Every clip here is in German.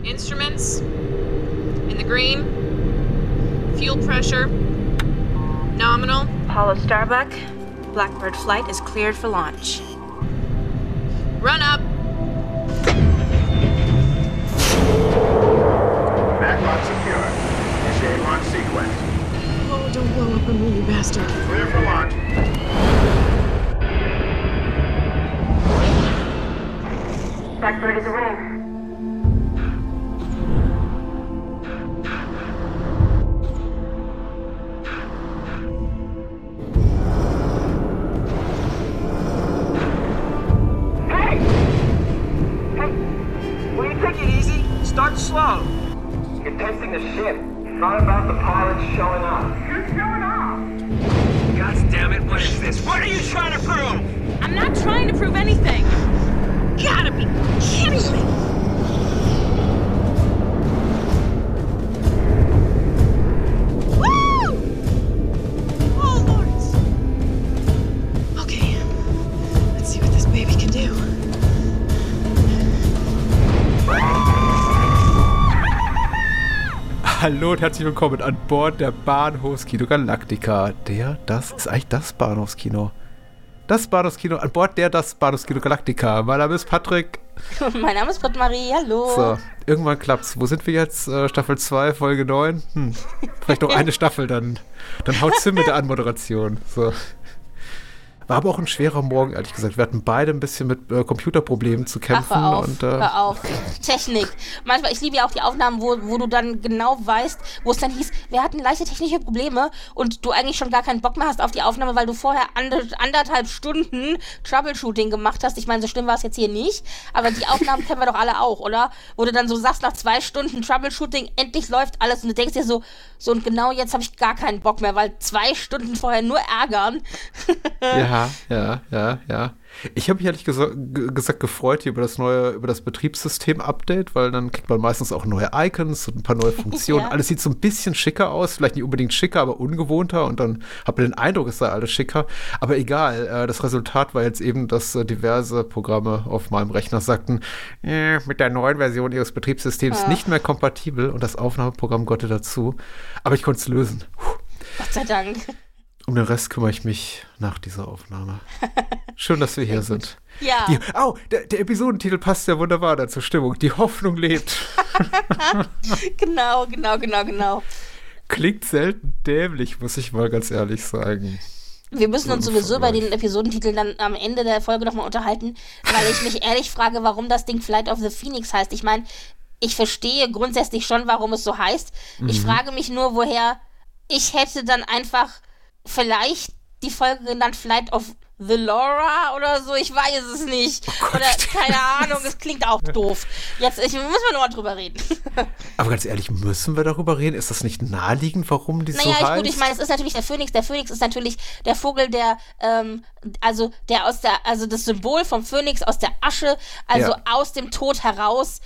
Instruments in the green. Fuel pressure nominal. Apollo Starbuck, Blackbird flight is cleared for launch. Run up. Backlock secure. Initiate launch sequence. Oh, don't blow up on me, you bastard. Clear for launch. Blackbird is away. Start slow. You're testing the ship. It's not about the pilots showing up. Who's showing off? God damn it, what is this? What are you trying to prove? I'm not trying to prove anything. Gotta be kidding me. Woo! Oh, Lord. Okay, let's see what this baby can do. Hallo und herzlich willkommen an Bord der Bahnhofskino Galactica. Das ist eigentlich das Bahnhofskino. Das Bahnhofskino, an Bord das Bahnhofskino Galactica. Mein Name ist Patrick. Mein Name ist Britt-Marie, hallo. So, irgendwann klappt's. Wo sind wir jetzt? Staffel 2, Folge 9? Vielleicht noch eine Staffel, dann haut's hin mit der Anmoderation. So. War aber auch ein schwerer Morgen, ehrlich gesagt. Wir hatten beide ein bisschen mit Computerproblemen zu kämpfen. Hör auf. Technik. Manchmal, ich liebe ja auch die Aufnahmen, wo du dann genau weißt, wo es dann hieß, wir hatten leichte technische Probleme und du eigentlich schon gar keinen Bock mehr hast auf die Aufnahme, weil du vorher anderthalb Stunden Troubleshooting gemacht hast. Ich meine, so schlimm war es jetzt hier nicht, aber die Aufnahmen kennen wir doch alle auch, oder? Wo du dann so sagst, nach 2 Stunden Troubleshooting, endlich läuft alles und du denkst dir so und genau jetzt habe ich gar keinen Bock mehr, weil 2 Stunden vorher nur ärgern. Ja. Ich habe mich ehrlich gesagt gefreut hier über das Betriebssystem-Update, weil dann kriegt man meistens auch neue Icons und ein paar neue Funktionen. Ja. Alles sieht so ein bisschen schicker aus, vielleicht nicht unbedingt schicker, aber ungewohnter und dann hat man den Eindruck, es sei alles schicker. Aber egal, das Resultat war jetzt eben, dass diverse Programme auf meinem Rechner sagten, mit der neuen Version ihres Betriebssystems nicht mehr kompatibel und das Aufnahmeprogramm gehörte dazu. Aber ich konnte es lösen. Gott sei Dank. Um den Rest kümmere ich mich nach dieser Aufnahme. Schön, dass wir hier sind. Ja. Der Episodentitel passt ja wunderbar dazu. Stimmung. Die Hoffnung lebt. Genau. Klingt selten dämlich, muss ich mal ganz ehrlich sagen. Wir müssen uns sowieso bei den Episodentiteln dann am Ende der Folge nochmal unterhalten, weil ich mich ehrlich frage, warum das Ding Flight of the Phoenix heißt. Ich meine, ich verstehe grundsätzlich schon, warum es so heißt. Ich frage mich nur, woher ich hätte dann einfach vielleicht die Folge genannt Flight of the Laura oder so, ich weiß es nicht. Oder keine Ahnung, es klingt auch doof. Jetzt müssen wir noch mal drüber reden. Aber ganz ehrlich, müssen wir darüber reden? Ist das nicht naheliegend, warum die so heißt? Naja, gut, ich meine, es ist natürlich der Phönix. Der Phönix ist natürlich der Vogel, das Symbol vom Phönix aus der Asche, aus dem Tod heraus,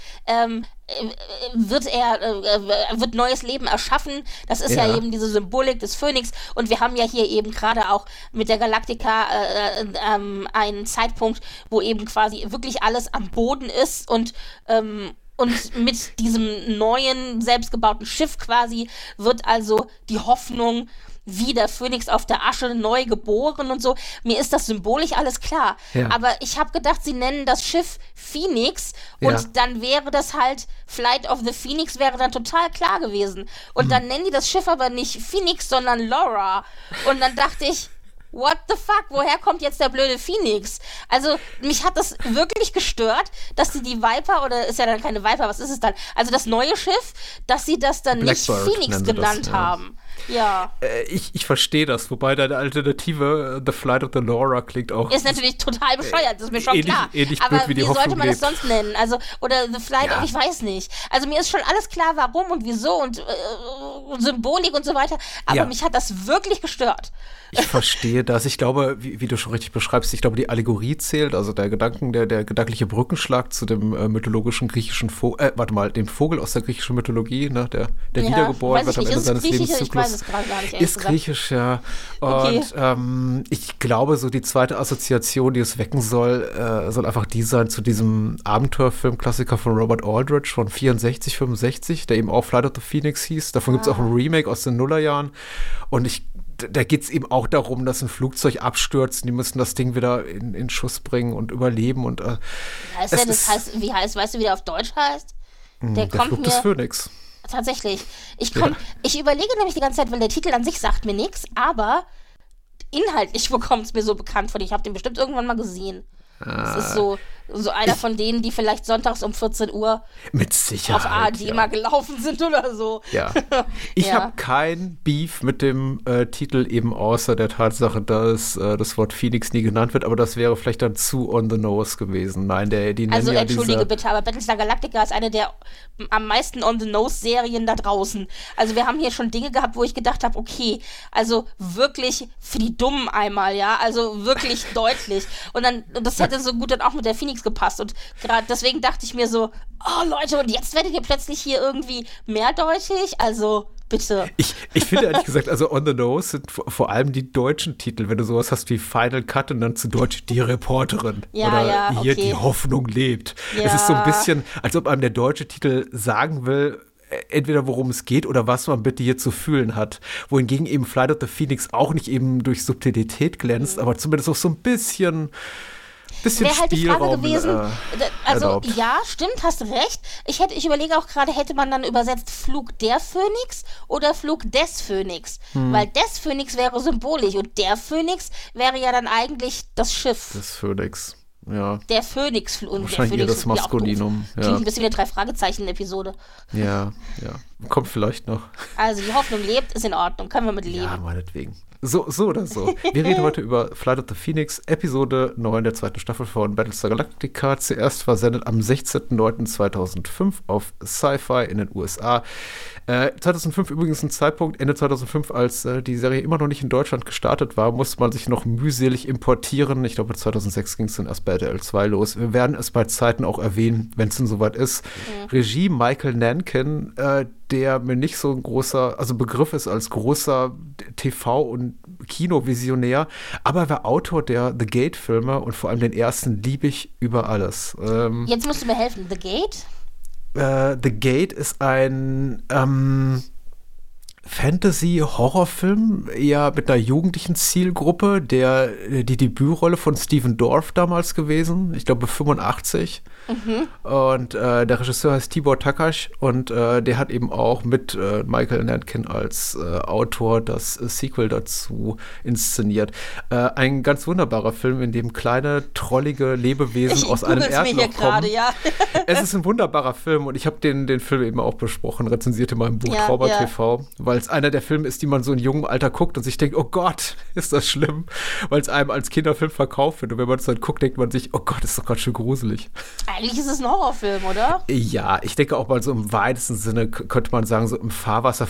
wird neues Leben erschaffen. Das ist ja eben diese Symbolik des Phönix. Und wir haben ja hier eben gerade auch mit der Galactica einen Zeitpunkt, wo eben quasi wirklich alles am Boden ist und mit diesem neuen, selbstgebauten Schiff quasi wird also die Hoffnung wie der Phönix auf der Asche neu geboren und so. Mir ist das symbolisch alles klar. Ja. Aber ich habe gedacht, sie nennen das Schiff Phoenix und dann wäre das halt Flight of the Phoenix wäre dann total klar gewesen. Und dann nennen die das Schiff aber nicht Phoenix, sondern Laura. Und dann dachte ich, what the fuck, woher kommt jetzt der blöde Phoenix? Also, mich hat das wirklich gestört, dass sie die Viper, oder ist ja dann keine Viper, was ist es dann? Also das neue Schiff, dass sie das dann Blackbird nicht Phoenix genannt haben. Ja. Ich verstehe das, wobei deine Alternative The Flight of the Laura klingt auch... Ist natürlich total bescheuert, das ist mir schon klar. Ähnlich aber blöd, wie die wie sollte Hoffnung man das lebt. sonst nennen? Also, oder The Flight of, ich weiß nicht. Also mir ist schon alles klar, warum und wieso und Symbolik und so weiter, aber mich hat das wirklich gestört. Ich verstehe das. Ich glaube, wie du schon richtig beschreibst, ich glaube, die Allegorie zählt, also der gedankliche Brückenschlag zu dem mythologischen griechischen Vogel, dem Vogel aus der griechischen Mythologie, ne, der wiedergeboren wird am Ende seines Lebenszyklus. weiß es gerade gar nicht, ehrlich Ist gesagt. griechisch, ja. Und ich glaube, so die zweite Assoziation, die es wecken soll einfach die sein zu diesem Abenteuerfilm-Klassiker von Robert Aldrich von 64, 65, der eben auch Flight of the Phoenix hieß. Davon gibt es auch ein Remake aus den Nullerjahren. Und da geht es eben auch darum, dass ein Flugzeug abstürzt und die müssen das Ding wieder in Schuss bringen und überleben. Und, wie heißt, weißt du, wie der auf Deutsch heißt? Der Flug des Phönix. Tatsächlich. Ich überlege nämlich die ganze Zeit, weil der Titel an sich sagt mir nichts, aber inhaltlich kommt es mir so bekannt vor. Ich habe den bestimmt irgendwann mal gesehen. Das ist so einer von denen, die vielleicht sonntags um 14 Uhr mit Sicherheit, auf ARD mal gelaufen sind oder so. Ja. Ich habe kein Beef mit dem Titel, eben außer der Tatsache, dass das Wort Phoenix nie genannt wird, aber das wäre vielleicht dann zu on the nose gewesen. Nein, die nennen ja entschuldige bitte, aber Battlestar Galactica ist eine der am meisten on the nose Serien da draußen. Also wir haben hier schon Dinge gehabt, wo ich gedacht habe, okay, also wirklich für die Dummen einmal, ja, also wirklich deutlich. Und das hätte so gut dann auch mit der Phoenix gepasst. Und gerade deswegen dachte ich mir so, oh Leute, und jetzt werdet ihr plötzlich hier irgendwie mehrdeutig? Also bitte. Ich finde ehrlich gesagt, also on the nose sind vor allem die deutschen Titel, wenn du sowas hast wie Final Cut und dann zu Deutsch die Reporterin. Oder hier die Hoffnung lebt. Ja. Es ist so ein bisschen, als ob einem der deutsche Titel sagen will, entweder worum es geht oder was man bitte hier zu fühlen hat. Wohingegen eben Flight of the Phoenix auch nicht eben durch Subtilität glänzt, aber zumindest auch so ein bisschen wäre halt die Frage gewesen, also erlaubt. Ja, stimmt, hast recht. Ich überlege auch gerade, hätte man dann übersetzt Flug der Phönix oder Flug des Phönix? Weil des Phönix wäre symbolisch und der Phönix wäre ja dann eigentlich das Schiff. Das Phönix, ja. Der Phönix. Wahrscheinlich eher das Maskulinum. Ja. Klingt ein bisschen wie eine Drei-Fragezeichen-Episode. Ja. Kommt vielleicht noch. Also die Hoffnung lebt, ist in Ordnung, können wir mit leben. Ja, meinetwegen. So oder so. Wir reden heute über Flight of the Phoenix, Episode 9 der zweiten Staffel von Battlestar Galactica. Zuerst versendet am 16.09.2005 auf Sci-Fi in den USA. 2005 übrigens ein Zeitpunkt, Ende 2005, als die Serie immer noch nicht in Deutschland gestartet war, musste man sich noch mühselig importieren. Ich glaube, 2006 ging es dann erst bei RTL 2 los. Wir werden es bei Zeiten auch erwähnen, wenn es denn soweit ist. Regie Michael Nankin, der mir nicht so ein großer, also Begriff ist als großer TV- und Kinovisionär, aber er war Autor der The Gate-Filme und vor allem den ersten liebe ich über alles. Jetzt musst du mir helfen, The Gate? The Gate ist ein Fantasy-Horrorfilm, eher mit einer jugendlichen Zielgruppe, die Debütrolle von Stephen Dorff damals gewesen, ich glaube 85. Und der Regisseur heißt Tibor Takacs und der hat eben auch mit Michael Nankin als Autor das Sequel dazu inszeniert. Ein ganz wunderbarer Film, in dem kleine, trollige Lebewesen aus einem Erdloch kommen. Ja. Es ist ein wunderbarer Film und ich habe den Film eben auch besprochen, rezensiert in meinem Buch Trauma TV, weil es einer der Filme ist, die man so in jungem Alter guckt und sich denkt, oh Gott, ist das schlimm, weil es einem als Kinderfilm verkauft wird. Und wenn man es dann guckt, denkt man sich, oh Gott, ist doch ganz schön gruselig. Eigentlich ist es ein Horrorfilm, oder? Ja, ich denke auch mal so im weitesten Sinne könnte man sagen, so im Fahrwasser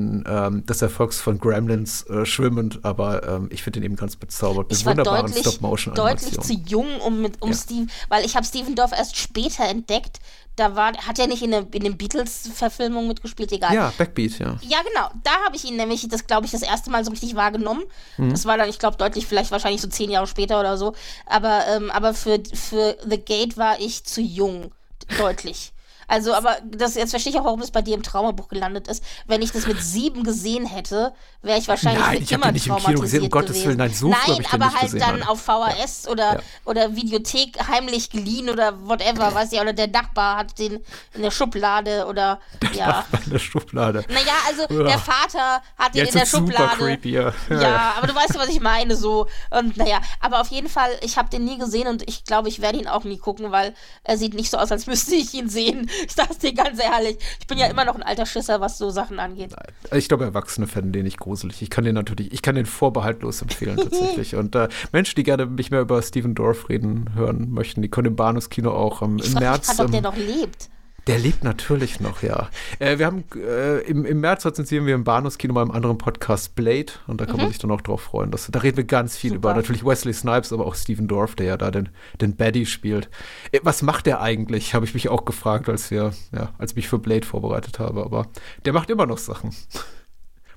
des Erfolgs von Gremlins schwimmend, aber ich finde den eben ganz bezaubert. Ich war wunderbaren Stop-Motion-Animationen. deutlich zu jung, um Steve, weil ich habe Stephen Dorff erst später entdeckt. Hat er nicht in den Beatles-Verfilmungen mitgespielt, egal. Ja, Backbeat, ja. Ja, genau. Da habe ich ihn nämlich, glaube ich, das erste Mal so richtig wahrgenommen. Das war dann, ich glaube, deutlich, vielleicht wahrscheinlich so 10 Jahre später oder so. Aber für The Gate war ich zu jung. Deutlich. Also, aber jetzt verstehe ich auch, warum es bei dir im Traumabuch gelandet ist. Wenn ich das mit 7 gesehen hätte, wäre ich wahrscheinlich für immer nicht im Kino gesehen, um Gottes Willen. Nein, so nein, aber halt dann auf VHS oder Videothek heimlich geliehen oder whatever, weiß ich, oder der Nachbar hat den in der Schublade oder Nachbar in der Schublade. Naja, also der Vater hat den in der Schublade. Super creepy, ja, aber du weißt ja, was ich meine, so. Und naja, aber auf jeden Fall, ich habe den nie gesehen und ich glaube, ich werde ihn auch nie gucken, weil er sieht nicht so aus, als müsste ich ihn sehen. Ich sag's dir ganz ehrlich. Ich bin ja immer noch ein alter Schisser, was so Sachen angeht. Ich glaube, Erwachsene fänden den nicht gruselig. Ich kann den vorbehaltlos empfehlen tatsächlich. Und Menschen, die gerne mich mehr über Stephen Dorff hören möchten, die können im Bahnhofskino auch im März. Ob der noch lebt. Der lebt natürlich noch, ja. Wir haben im März rezensieren wir im Bahnhofskino mal im anderen Podcast Blade und da kann man sich dann auch drauf freuen. Da reden wir ganz viel über natürlich Wesley Snipes, aber auch Stephen Dorff, der ja da den Baddie spielt. Was macht der eigentlich, habe ich mich auch gefragt, als ich mich für Blade vorbereitet habe. Aber der macht immer noch Sachen.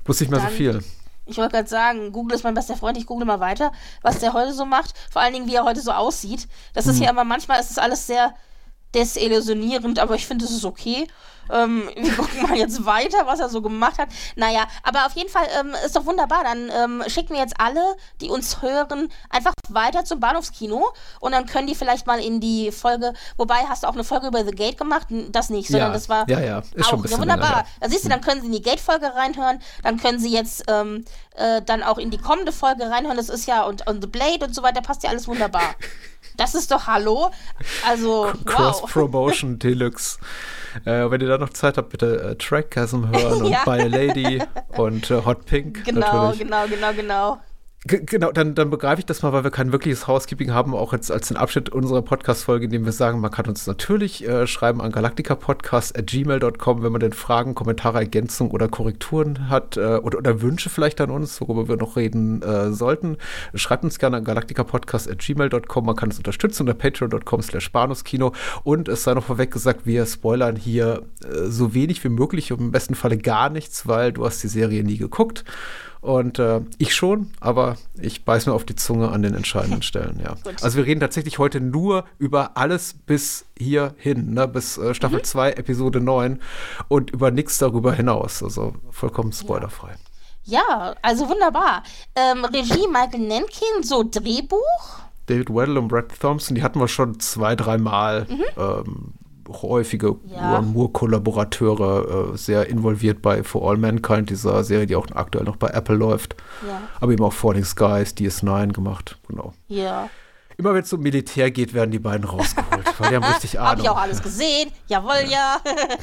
Bloß nicht mehr so viel. Ich wollte gerade sagen, Google ist mein bester Freund, ich google mal weiter, was der heute so macht. Vor allen Dingen, wie er heute so aussieht. Das ist ja immer, manchmal ist es alles sehr desillusionierend, aber ich finde, es ist okay. Wir gucken mal jetzt weiter, was er so gemacht hat. Naja, aber auf jeden Fall ist doch wunderbar. Dann schicken wir jetzt alle, die uns hören, einfach weiter zum Bahnhofskino und dann können die vielleicht mal in die Folge, wobei hast du auch eine Folge über The Gate gemacht? Das nicht, sondern das war ist auch schon ein bisschen wunderbar. länger, ja. Da siehst du, dann können sie in die Gate-Folge reinhören, dann können sie jetzt dann auch in die kommende Folge reinhören. Das ist ja und The Blade und so weiter, passt ja alles wunderbar. Das ist doch Hallo. Also, wow. Cross-Promotion Deluxe. Wenn ihr da noch Zeit habt, bitte Trackgasm hören und By a Lady und Hot Pink. Genau, natürlich. genau. Genau, dann begreife ich das mal, weil wir kein wirkliches Housekeeping haben, auch jetzt als den Abschnitt unserer Podcast-Folge, in dem wir sagen, man kann uns natürlich schreiben an galacticapodcast@gmail.com, wenn man denn Fragen, Kommentare, Ergänzungen oder Korrekturen hat oder Wünsche vielleicht an uns, worüber wir noch reden sollten. Schreibt uns gerne an galacticapodcast@gmail.com. Man kann uns unterstützen unter patreon.com/bahnhofskino und es sei noch vorweg gesagt, wir spoilern hier so wenig wie möglich und im besten Falle gar nichts, weil du hast die Serie nie geguckt. Und ich schon, aber ich beiß mir auf die Zunge an den entscheidenden Stellen, ja. Also wir reden tatsächlich heute nur über alles bis hierhin, ne, bis Staffel 2, Episode 9 und über nichts darüber hinaus. Also vollkommen spoilerfrei. Ja, also wunderbar. Regie Michael Nankin, so Drehbuch. David Weddle und Brad Thompson, die hatten wir schon 2-3 Mal. Häufige Ron Moore-Kollaborateure, sehr involviert bei For All Mankind, dieser Serie, die auch aktuell noch bei Apple läuft. Ja. Aber eben auch Falling Skies, DS9 gemacht, genau. Ja. Immer wenn es um Militär geht, werden die beiden rausgeholt, weil die haben richtig Ahnung. Hab ich auch alles gesehen, jawohl, ja.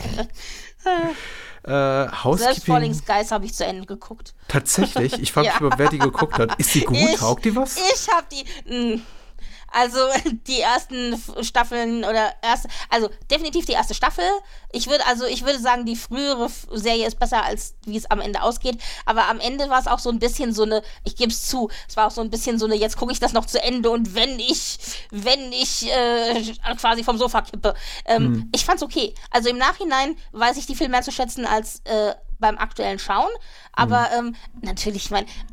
Selbst Falling Skies habe ich zu Ende geguckt. Tatsächlich? Ich frage mich über, wer die geguckt hat. Ist die gut? Taugt die was? Ich habe die... Also die ersten Staffeln also definitiv die erste Staffel. Ich würde sagen, die frühere Serie ist besser, als wie es am Ende ausgeht. Aber am Ende war es auch so ein bisschen so eine, ich gebe es zu, es war auch so ein bisschen so eine, jetzt gucke ich das noch zu Ende und wenn ich quasi vom Sofa kippe. Ich fand's okay. Also im Nachhinein weiß ich die viel mehr zu schätzen als beim aktuellen Schauen. Aber natürlich,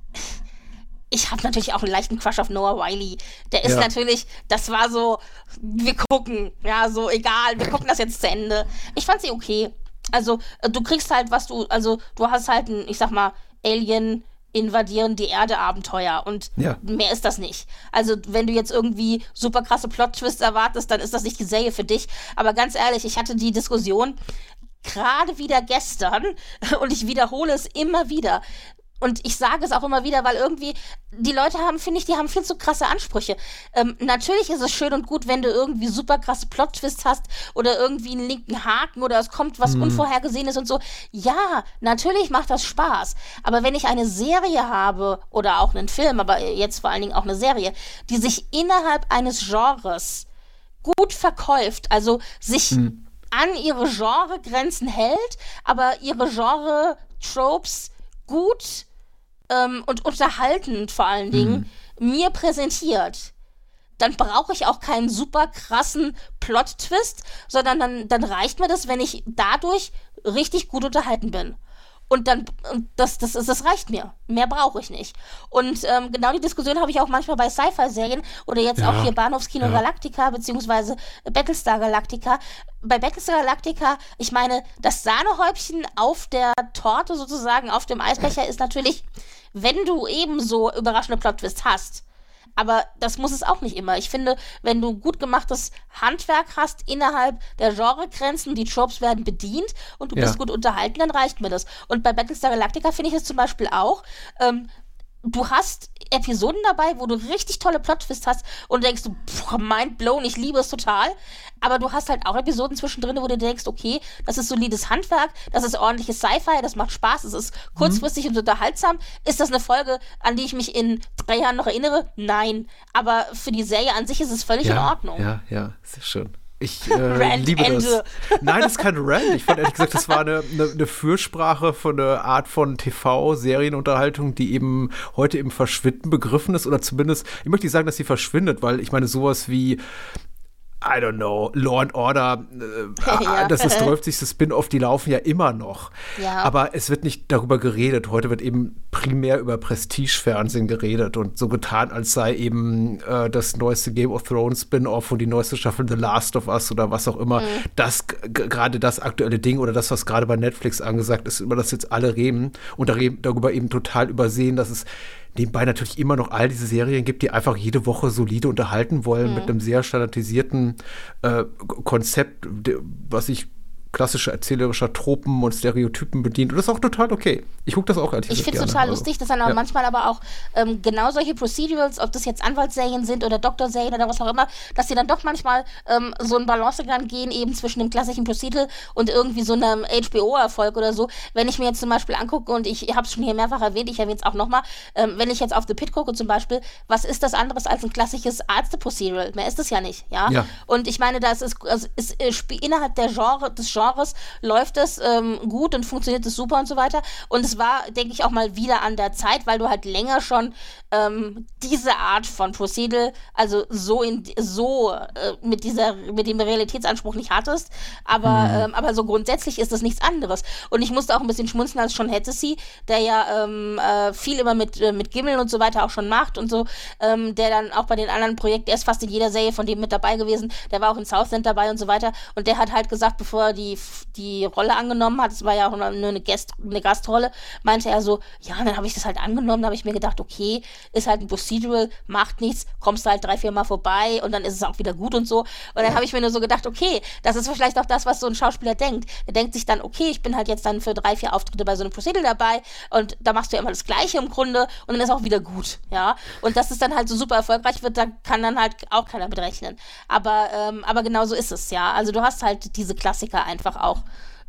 ich habe natürlich auch einen leichten Crush auf Noah Wyle. Der ist natürlich, das war so, wir gucken, ja, so egal, wir gucken das jetzt zu Ende. Ich fand sie okay. Also, du kriegst halt, du hast halt ein, ich sag mal, Alien invadieren die Erde Abenteuer und mehr ist das nicht. Also, wenn du jetzt irgendwie super krasse Plot-Twists erwartest, dann ist das nicht die Serie für dich. Aber ganz ehrlich, ich hatte die Diskussion gerade wieder gestern und ich wiederhole es immer wieder. Und ich sage es auch immer wieder, weil irgendwie die Leute haben, finde ich, die haben viel zu krasse Ansprüche. Natürlich ist es schön und gut, wenn du irgendwie super krasse Plot-Twists hast oder irgendwie einen linken Haken oder es kommt was Unvorhergesehenes und so. Ja, natürlich macht das Spaß. Aber wenn ich eine Serie habe oder auch einen Film, aber jetzt vor allen Dingen auch eine Serie, die sich innerhalb eines Genres gut verkauft, also sich an ihre Genregrenzen hält, aber ihre Genre-Tropes gut und unterhaltend vor allen Dingen mir präsentiert, dann brauche ich auch keinen super krassen Plot-Twist, sondern dann reicht mir das, wenn ich dadurch richtig gut unterhalten bin. Und das reicht mir. Mehr brauche ich nicht. Und genau die Diskussion habe ich auch manchmal bei Sci-Fi-Serien oder jetzt auch hier Bahnhofskino Galactica beziehungsweise Battlestar Galactica. Bei Battlestar Galactica, ich meine, das Sahnehäubchen auf der Torte sozusagen, auf dem Eisbecher ist natürlich, wenn du eben so überraschende Plot-Twists hast. Aber das muss es auch nicht immer. Ich finde, wenn du gut gemachtes Handwerk hast innerhalb der Genregrenzen, die Tropes werden bedient und du bist gut unterhalten, dann reicht mir das. Und bei Battlestar Galactica finde ich es zum Beispiel auch, du hast Episoden dabei, wo du richtig tolle Plot-Twists hast und denkst du, mind blown, ich liebe es total. Aber du hast halt auch Episoden zwischendrin, wo du denkst, okay, das ist solides Handwerk, das ist ordentliches Sci-Fi, das macht Spaß, es ist kurzfristig und unterhaltsam. Ist das eine Folge, an die ich mich in 3 Jahren noch erinnere? Nein. Aber für die Serie an sich ist es völlig in Ordnung. Ja, sehr schön. Ich liebe das. Nein, das ist kein Rant. Ich fand ehrlich gesagt, das war eine Fürsprache von einer Art von TV-Serienunterhaltung, die eben heute im Verschwinden begriffen ist. Oder zumindest, ich möchte nicht sagen, dass sie verschwindet, weil ich meine, sowas wie I don't know, Law and Order, Ja. das ist 30. Spin-off, die laufen ja immer noch. Ja. Aber es wird nicht darüber geredet. Heute wird eben primär über Prestige-Fernsehen geredet und so getan, als sei eben das neueste Game of Thrones Spin-off und die neueste Staffel The Last of Us oder was auch immer, das gerade das aktuelle Ding oder das, was gerade bei Netflix angesagt ist, über das jetzt alle reden und darüber eben total übersehen, dass es nebenbei natürlich immer noch all diese Serien gibt, die einfach jede Woche solide unterhalten wollen mit einem sehr standardisierten Konzept, was sich klassische erzählerischer Tropen und Stereotypen bedient. Und das ist auch total okay. Ich gucke das auch ehrlich gesagt Ich finde es gerne. total lustig, dass dann auch manchmal aber auch genau solche Procedurals, ob das jetzt Anwaltsserien sind oder Doktorserien oder was auch immer, dass sie dann doch manchmal so einen Balancegang gehen, eben zwischen dem klassischen Procedural und irgendwie so einem HBO-Erfolg oder so. Wenn ich mir jetzt zum Beispiel angucke, und ich habe es schon hier mehrfach erwähnt, ich erwähne es auch nochmal, wenn ich jetzt auf The Pitt gucke zum Beispiel, was ist das anderes als ein klassisches Ärzte-Procedural? Mehr ist es ja nicht, ja? Und ich meine, das ist innerhalb des Genres läuft es gut und funktioniert es super und so weiter. Und es war, denke ich, auch mal wieder an der Zeit, weil du halt länger schon diese Art von Procedural, also mit dem Realitätsanspruch nicht hattest. Aber so grundsätzlich ist das nichts anderes. Und ich musste auch ein bisschen schmunzeln, als Sean Hennessy, der ja viel immer mit Gimmeln und so weiter auch schon macht und so, der dann auch bei den anderen Projekten, er ist fast in jeder Serie von dem mit dabei gewesen, der war auch in Southland dabei und so weiter. Und der hat halt gesagt, bevor er die Rolle angenommen hat, es war ja auch nur eine Gastrolle, meinte er so, ja, dann habe ich das halt angenommen, da habe ich mir gedacht, okay, ist halt ein Procedural, macht nichts, kommst du halt 3-4 Mal vorbei und dann ist es auch wieder gut und so. Und dann habe ich mir nur so gedacht, okay, das ist vielleicht auch das, was so ein Schauspieler denkt. Er denkt sich dann, okay, ich bin halt jetzt dann für 3-4 Auftritte bei so einem Procedural dabei und da machst du ja immer das Gleiche im Grunde und dann ist auch wieder gut, ja. Und dass es dann halt so super erfolgreich wird, da kann dann halt auch keiner mit rechnen. Aber genau so ist es, ja. Also du hast halt diese Klassiker einfach auch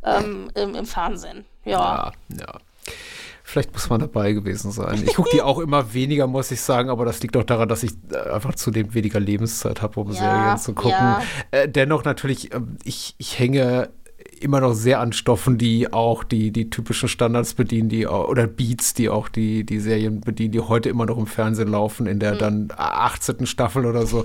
im Fernsehen. Ja. Vielleicht muss man dabei gewesen sein. Ich gucke die auch immer weniger, muss ich sagen, aber das liegt auch daran, dass ich einfach zudem weniger Lebenszeit habe, um Serien zu gucken. Ja. Dennoch natürlich, ich hänge immer noch sehr an Stoffen, die auch die typischen Standards bedienen, oder Beats, die auch die Serien bedienen, die heute immer noch im Fernsehen laufen, in der dann 18. Staffel oder so.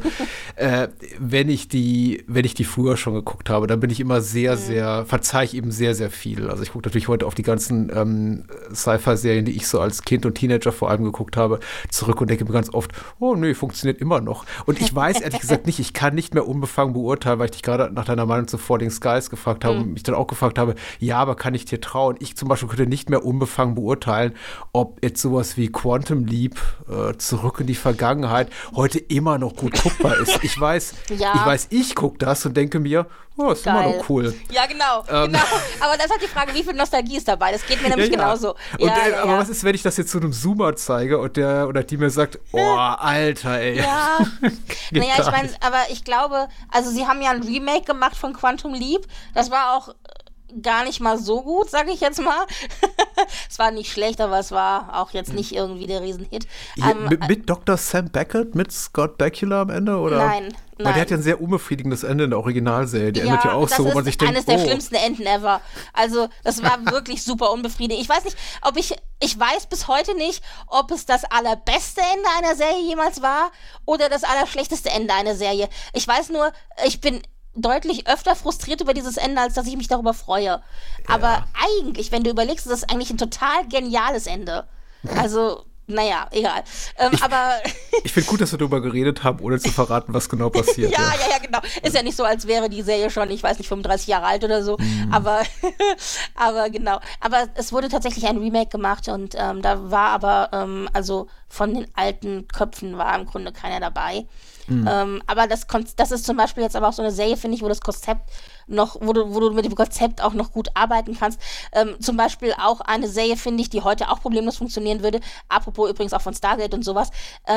Wenn ich die früher schon geguckt habe, dann bin ich immer verzeihe ich eben sehr, sehr viel. Also ich gucke natürlich heute auf die ganzen Sci-Fi-Serien, die ich so als Kind und Teenager vor allem geguckt habe, zurück und denke mir ganz oft, oh nee, funktioniert immer noch. Und ich weiß ehrlich gesagt nicht, ich kann nicht mehr unbefangen beurteilen, weil ich dich gerade nach deiner Meinung zu Falling Skies gefragt habe und mich dann auch gefragt habe, ja, aber kann ich dir trauen? Ich zum Beispiel könnte nicht mehr unbefangen beurteilen, ob jetzt sowas wie Quantum Leap, Zurück in die Vergangenheit, heute immer noch gut guckbar ist. Ich weiß, ich gucke das und denke mir, oh, ist immer noch cool. Ja, genau. Aber das ist halt die Frage, wie viel Nostalgie ist dabei? Das geht mir nämlich genauso. Aber was ist, wenn ich das jetzt so einem Zoomer zeige und der oder die mir sagt, oh, Alter, ey. Ja. Naja, ich meine, aber ich glaube, also sie haben ja ein Remake gemacht von Quantum Leap. Das war auch gar nicht mal so gut, sage ich jetzt mal. Es war nicht schlecht, aber es war auch jetzt nicht irgendwie der Riesenhit. Mit Dr. Sam Beckett, mit Scott Bakula am Ende, oder? Nein. Weil der hat ja ein sehr unbefriedigendes Ende in der Originalserie. Die endet ja auch so, wo man sich denkt, eines der schlimmsten Enden ever. Also, das war wirklich super unbefriedigend. Ich weiß nicht, ich weiß bis heute nicht, ob es das allerbeste Ende einer Serie jemals war oder das allerschlechteste Ende einer Serie. Ich weiß nur, ich bin deutlich öfter frustriert über dieses Ende, als dass ich mich darüber freue. Aber eigentlich, wenn du überlegst, ist das eigentlich ein total geniales Ende. Also, naja, egal. Ich finde gut, dass wir darüber geredet haben, ohne zu verraten, was genau passiert. Ja, genau. Ist ja nicht so, als wäre die Serie schon, ich weiß nicht, 35 Jahre alt oder so. Aber genau. Aber es wurde tatsächlich ein Remake gemacht und da war aber, also von den alten Köpfen war im Grunde keiner dabei. Aber das ist zum Beispiel jetzt aber auch so eine Serie, finde ich, wo das Konzept noch, wo du mit dem Konzept auch noch gut arbeiten kannst. Zum Beispiel auch eine Serie, finde ich, die heute auch problemlos funktionieren würde, apropos übrigens auch von Stargate und sowas,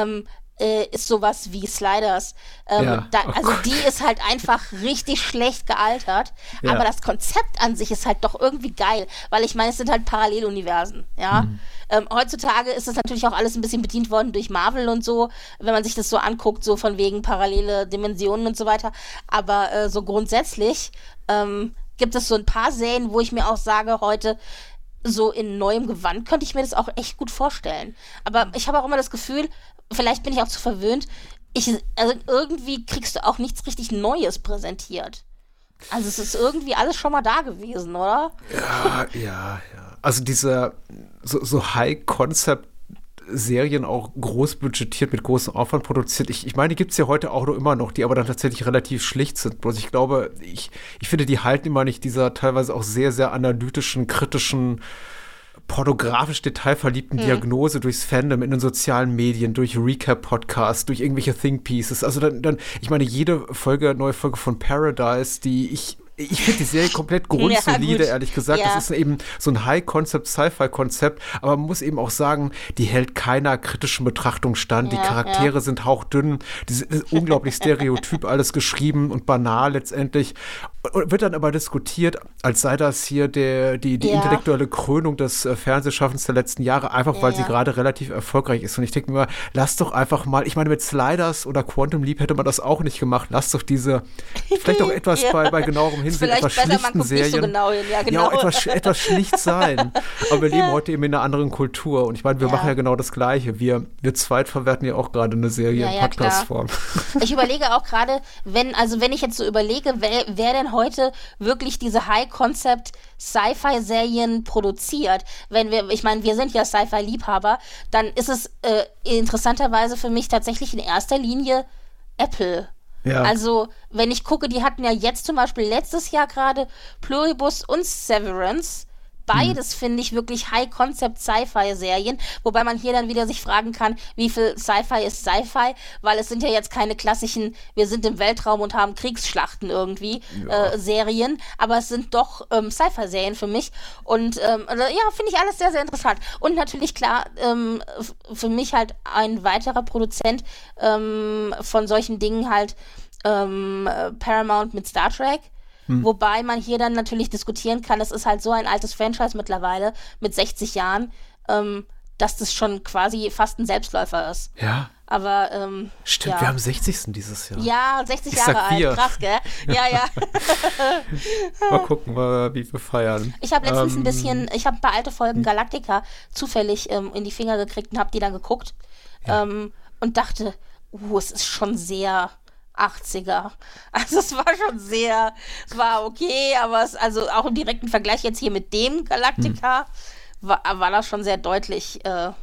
ist sowas wie Sliders. Also die ist halt einfach richtig schlecht gealtert, aber das Konzept an sich ist halt doch irgendwie geil, weil ich meine, es sind halt Paralleluniversen, ja. Heutzutage ist das natürlich auch alles ein bisschen bedient worden durch Marvel und so, wenn man sich das so anguckt, so von wegen parallele Dimensionen und so weiter, aber so grundsätzlich gibt es so ein paar Serien, wo ich mir auch sage, heute so in neuem Gewand könnte ich mir das auch echt gut vorstellen. Aber ich habe auch immer das Gefühl, vielleicht bin ich auch zu verwöhnt, also irgendwie kriegst du auch nichts richtig Neues präsentiert. Also es ist irgendwie alles schon mal da gewesen, oder? Ja. Also diese so High-Concept-Serien auch groß budgetiert, mit großem Aufwand produziert. Ich meine, die gibt es ja heute auch noch immer noch, die aber dann tatsächlich relativ schlicht sind. Bloß ich glaube, ich finde, die halten immer nicht dieser teilweise auch sehr, sehr analytischen, kritischen, pornografisch detailverliebten Diagnose durchs Fandom in den sozialen Medien, durch Recap-Podcasts, durch irgendwelche Think-Pieces. Also dann, ich meine, neue Folge von Paradise, die ich finde die Serie komplett grundsolide, ehrlich gesagt. Ja. Das ist eben so ein High-Concept-Sci-Fi-Konzept, aber man muss eben auch sagen, die hält keiner kritischen Betrachtung stand. Die Charaktere sind hauchdünn, das ist unglaublich stereotyp alles geschrieben und banal letztendlich. Und wird dann aber diskutiert, als sei das hier die intellektuelle Krönung des Fernsehschaffens der letzten Jahre, einfach weil sie gerade relativ erfolgreich ist. Und ich denke mir, lass doch einfach mal, ich meine, mit Sliders oder Quantum Leap hätte man das auch nicht gemacht. Lass doch diese, vielleicht auch etwas bei genauerem Hinsehen, etwas schlichten Serien. So genau hin. Ja, genau. Ja, etwas schlicht sein. Aber wir leben heute eben in einer anderen Kultur. Und ich meine, wir machen ja genau das Gleiche. Wir zweit verwerten ja auch gerade eine Serie in Podcast-Form. Ich überlege auch gerade, wenn ich jetzt so überlege, wer denn heute wirklich diese High-Concept-Sci-Fi-Serien produziert. Ich meine, wir sind ja Sci-Fi-Liebhaber, dann ist es interessanterweise für mich tatsächlich in erster Linie Apple. Ja. Also, wenn ich gucke, die hatten ja jetzt zum Beispiel letztes Jahr gerade Pluribus und Severance. Beides finde ich wirklich High-Concept-Sci-Fi-Serien, wobei man hier dann wieder sich fragen kann, wie viel Sci-Fi ist Sci-Fi, weil es sind ja jetzt keine klassischen, wir sind im Weltraum und haben Kriegsschlachten irgendwie, Serien, aber es sind doch Sci-Fi-Serien für mich und finde ich alles sehr, sehr interessant. Und natürlich klar, für mich halt ein weiterer Produzent von solchen Dingen halt Paramount mit Star Trek. Wobei man hier dann natürlich diskutieren kann, es ist halt so ein altes Franchise mittlerweile mit 60 Jahren, dass das schon quasi fast ein Selbstläufer ist. Ja. Aber, stimmt, wir haben 60. dieses Jahr. Ja, 60 Jahre alt, krass, gell? Ja. Mal gucken, wie wir feiern. Ich habe letztens ich habe ein paar alte Folgen Galactica zufällig in die Finger gekriegt und habe die dann geguckt und dachte, es ist schon sehr 80er. Also es war okay, aber also auch im direkten Vergleich jetzt hier mit dem Galactica war das schon sehr deutlich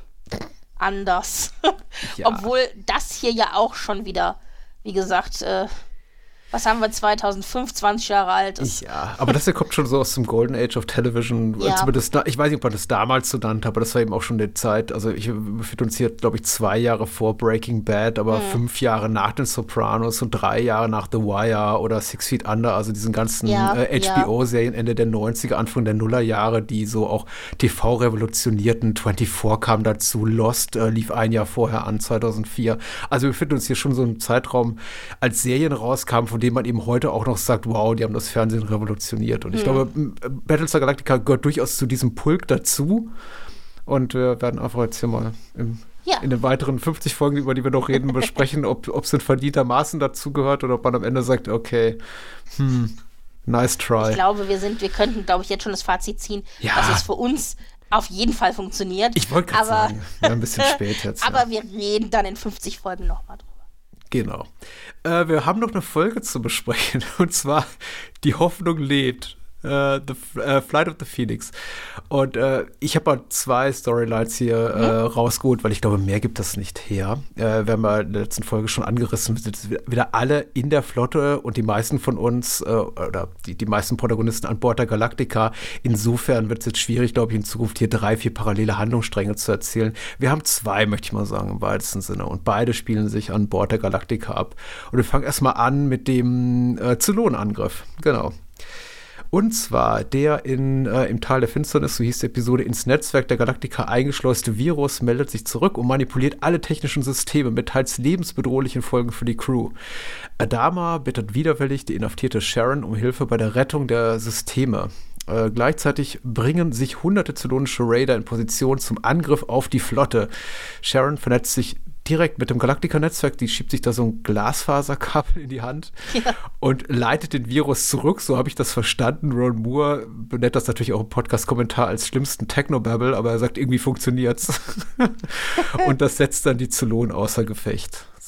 anders. Ja. Obwohl das hier ja auch schon wieder, wie gesagt, was haben wir, 2005, 20 Jahre alt ist. Ja, aber das hier kommt schon so aus dem Golden Age of Television. Ja. Zumindest, ich weiß nicht, ob man das damals so nannte, aber das war eben auch schon die Zeit. Also wir befinden uns hier, glaube ich, 2 Jahre vor Breaking Bad, aber 5 Jahre nach den Sopranos und 3 Jahre nach The Wire oder 6 Feet Under, also diesen ganzen HBO-Serien Ende der 90er, Anfang der Nullerjahre, die so auch TV revolutionierten. 24 kam dazu, Lost lief 1 Jahr vorher an, 2004. Also wir befinden uns hier schon so im Zeitraum, als Serien rauskamen, von dem man eben heute auch noch sagt, wow, die haben das Fernsehen revolutioniert. Und ich glaube, Battlestar Galactica gehört durchaus zu diesem Pulk dazu. Und wir werden einfach jetzt hier mal in den weiteren 50 Folgen, über die wir noch reden, besprechen, ob es in verdientermaßen dazu gehört oder ob man am Ende sagt, okay, nice try. Ich glaube, wir könnten, glaube ich, jetzt schon das Fazit ziehen, dass es für uns auf jeden Fall funktioniert. Ich wollte gerade sagen, ein bisschen spät jetzt. Aber wir reden dann in 50 Folgen nochmal drüber. Genau. Wir haben noch eine Folge zu besprechen, und zwar Die Hoffnung lebt. Flight of the Phoenix. Und ich habe mal 2 Storylines hier rausgeholt, weil ich glaube, mehr gibt das nicht her. Wir haben ja in der letzten Folge schon angerissen, wir sind wieder alle in der Flotte und die meisten von uns oder die meisten Protagonisten an Bord der Galactica. Insofern wird es jetzt schwierig, glaube ich, in Zukunft hier 3, 4 parallele Handlungsstränge zu erzählen. Wir haben 2, möchte ich mal sagen, im weitesten Sinne. Und beide spielen sich an Bord der Galactica ab. Und wir fangen erstmal an mit dem Zylonenangriff. Genau. Und zwar der im Tal der Finsternis, so hieß die Episode, ins Netzwerk der Galactica eingeschleuste Virus meldet sich zurück und manipuliert alle technischen Systeme mit teils lebensbedrohlichen Folgen für die Crew. Adama bittet widerwillig die inhaftierte Sharon um Hilfe bei der Rettung der Systeme. Gleichzeitig bringen sich hunderte zylonische Raider in Position zum Angriff auf die Flotte. Sharon vernetzt sich direkt mit dem Galactica-Netzwerk, die schiebt sich da so ein Glasfaserkabel in die Hand und leitet den Virus zurück, so habe ich das verstanden. Ron Moore benennt das natürlich auch im Podcast-Kommentar als schlimmsten Technobabble, aber er sagt, irgendwie funktioniert's. Und das setzt dann die Zylonen außer Gefecht.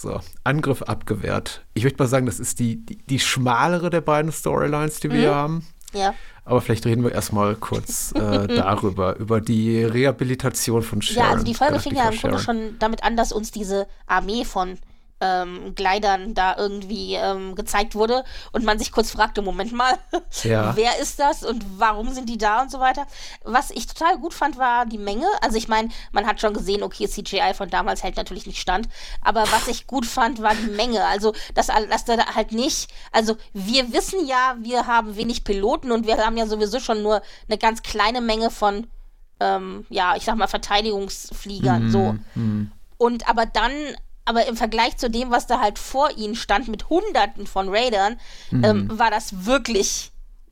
So, Angriff abgewehrt. Ich möchte mal sagen, das ist die schmalere der beiden Storylines, die wir hier haben. Ja. Aber vielleicht reden wir erstmal kurz darüber, über die Rehabilitation von Sharon. Ja, also die Folge fing ja im Grunde schon damit an, dass uns diese Armee von Gleitern da irgendwie gezeigt wurde und man sich kurz fragte, Moment mal, wer ist das und warum sind die da und so weiter. Was ich total gut fand, war die Menge. Also ich meine, man hat schon gesehen, okay, CGI von damals hält natürlich nicht stand, aber was ich gut fand, war die Menge. Also, dass da halt nicht, also wir wissen ja, wir haben wenig Piloten und wir haben ja sowieso schon nur eine ganz kleine Menge von, ich sag mal, Verteidigungsfliegern, so. Und aber im Vergleich zu dem, was da halt vor ihnen stand, mit Hunderten von Raidern, war das wirklich,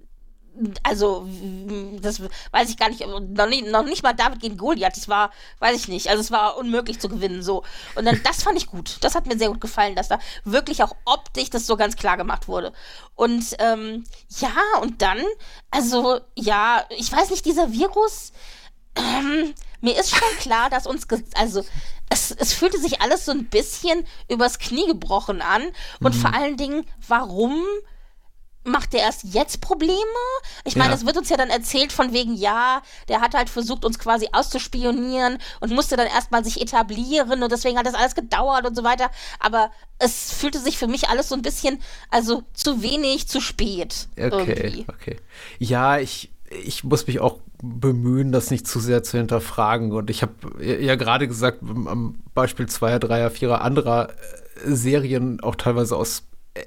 also, das weiß ich gar nicht, noch nicht mal David gegen Goliath, das war, weiß ich nicht, also es war unmöglich zu gewinnen, so. Und dann, das fand ich gut, das hat mir sehr gut gefallen, dass da wirklich auch optisch das so ganz klar gemacht wurde. Und, und dann, also, ich weiß nicht, dieser Virus, mir ist schon klar, dass uns, es fühlte sich alles so ein bisschen übers Knie gebrochen an und vor allen Dingen, warum macht der erst jetzt Probleme? Ich meine, es wird uns ja dann erzählt von wegen, der hat halt versucht, uns quasi auszuspionieren und musste dann erstmal sich etablieren und deswegen hat das alles gedauert und so weiter, aber es fühlte sich für mich alles so ein bisschen, also zu wenig, zu spät. Okay. Ja, ich muss mich auch bemühen, das nicht zu sehr zu hinterfragen. Und ich habe ja gerade gesagt, am Beispiel 2er, 3er, 4er anderer Serien, auch teilweise aus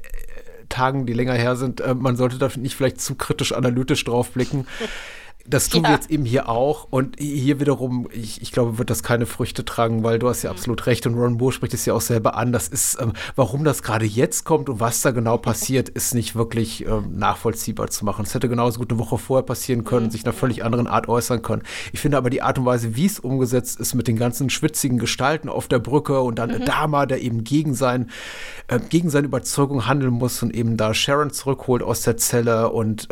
Tagen, die länger her sind, man sollte da nicht vielleicht zu kritisch analytisch drauf blicken. Das tun wir jetzt eben hier auch. Und hier wiederum, ich glaube, wird das keine Früchte tragen, weil du hast ja absolut recht. Und Ron Moore spricht es ja auch selber an. Das ist, warum das gerade jetzt kommt und was da genau passiert, ist nicht wirklich nachvollziehbar zu machen. Es hätte genauso gut eine Woche vorher passieren können, sich in einer völlig anderen Art äußern können. Ich finde aber die Art und Weise, wie es umgesetzt ist, mit den ganzen schwitzigen Gestalten auf der Brücke und dann Adama, der eben gegen seine Überzeugung handeln muss und eben da Sharon zurückholt aus der Zelle und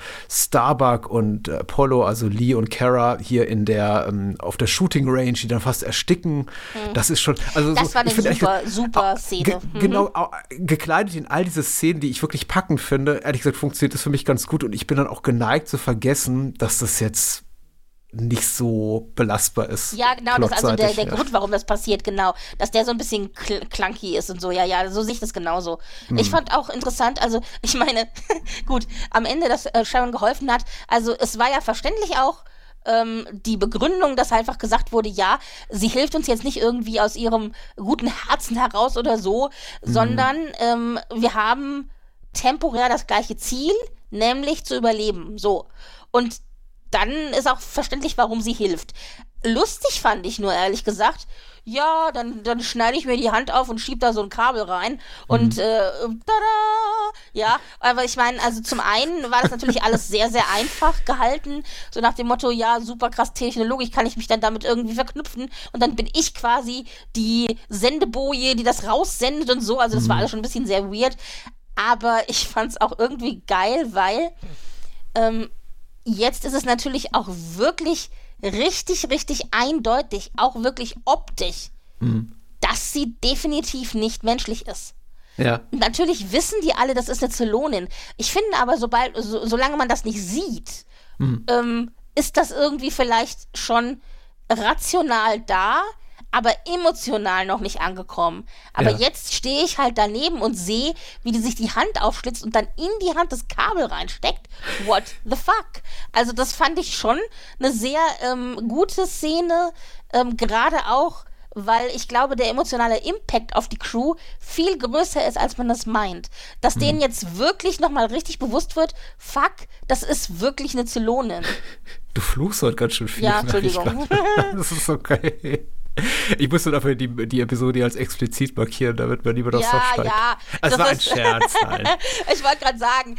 Starbuck und Apollo, also Lee und Kara hier in der auf der Shooting Range, die dann fast ersticken. Das ist schon, also das war eine super Szene. Genau, gekleidet in all diese Szenen, die ich wirklich packend finde. Ehrlich gesagt funktioniert das für mich ganz gut und ich bin dann auch geneigt zu vergessen, dass das jetzt nicht so belastbar ist. Ja, genau, das ist also der Grund, warum das passiert, genau. Dass der so ein bisschen clunky ist und so, so sehe ich das genauso. Ich fand auch interessant, also ich meine, gut, am Ende, dass Sharon geholfen hat, also es war ja verständlich auch die Begründung, dass einfach gesagt wurde, sie hilft uns jetzt nicht irgendwie aus ihrem guten Herzen heraus oder so, sondern wir haben temporär das gleiche Ziel, nämlich zu überleben, so. Und dann ist auch verständlich, warum sie hilft. Lustig fand ich nur, ehrlich gesagt, dann schneide ich mir die Hand auf und schiebe da so ein Kabel rein und tada! Aber ich meine, also zum einen war das natürlich alles sehr, sehr einfach gehalten, so nach dem Motto, super krass technologisch, kann ich mich dann damit irgendwie verknüpfen und dann bin ich quasi die Sendeboje, die das raussendet und so, also das war alles schon ein bisschen sehr weird, aber ich fand's auch irgendwie geil, weil jetzt ist es natürlich auch wirklich richtig, richtig eindeutig, auch wirklich optisch, dass sie definitiv nicht menschlich ist. Ja. Natürlich wissen die alle, das ist eine Zylonin. Ich finde aber, solange man das nicht sieht, ist das irgendwie vielleicht schon rational da, aber emotional noch nicht angekommen. Aber jetzt stehe ich halt daneben und sehe, wie die sich die Hand aufschlitzt und dann in die Hand das Kabel reinsteckt. What the fuck? Also das fand ich schon eine sehr gute Szene, gerade auch, weil ich glaube, der emotionale Impact auf die Crew viel größer ist, als man das meint. Dass denen jetzt wirklich nochmal richtig bewusst wird, fuck, das ist wirklich eine Zylonin. Du fluchst heute ganz schön viel. Ja, Entschuldigung. Das ist okay. Ich musste dafür die Episode als explizit markieren, damit man lieber das aufsteigt. Ja, das war ein Scherz. Nein. Ich wollte gerade sagen,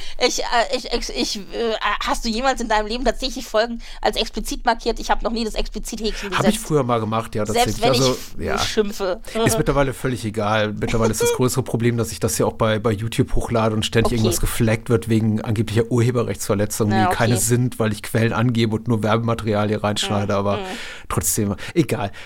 hast du jemals in deinem Leben tatsächlich Folgen als explizit markiert? Ich habe noch nie das Explizit-Häkchen gesetzt. Habe ich früher mal gemacht, ja. Selbst wenn ich schimpfe. Ist mittlerweile völlig egal. Mittlerweile ist das größere Problem, dass ich das ja auch bei YouTube hochlade und ständig irgendwas geflaggt wird wegen angeblicher Urheberrechtsverletzungen, die keine sind, weil ich Quellen angebe und nur Werbematerial hier reinschneide, aber trotzdem, egal.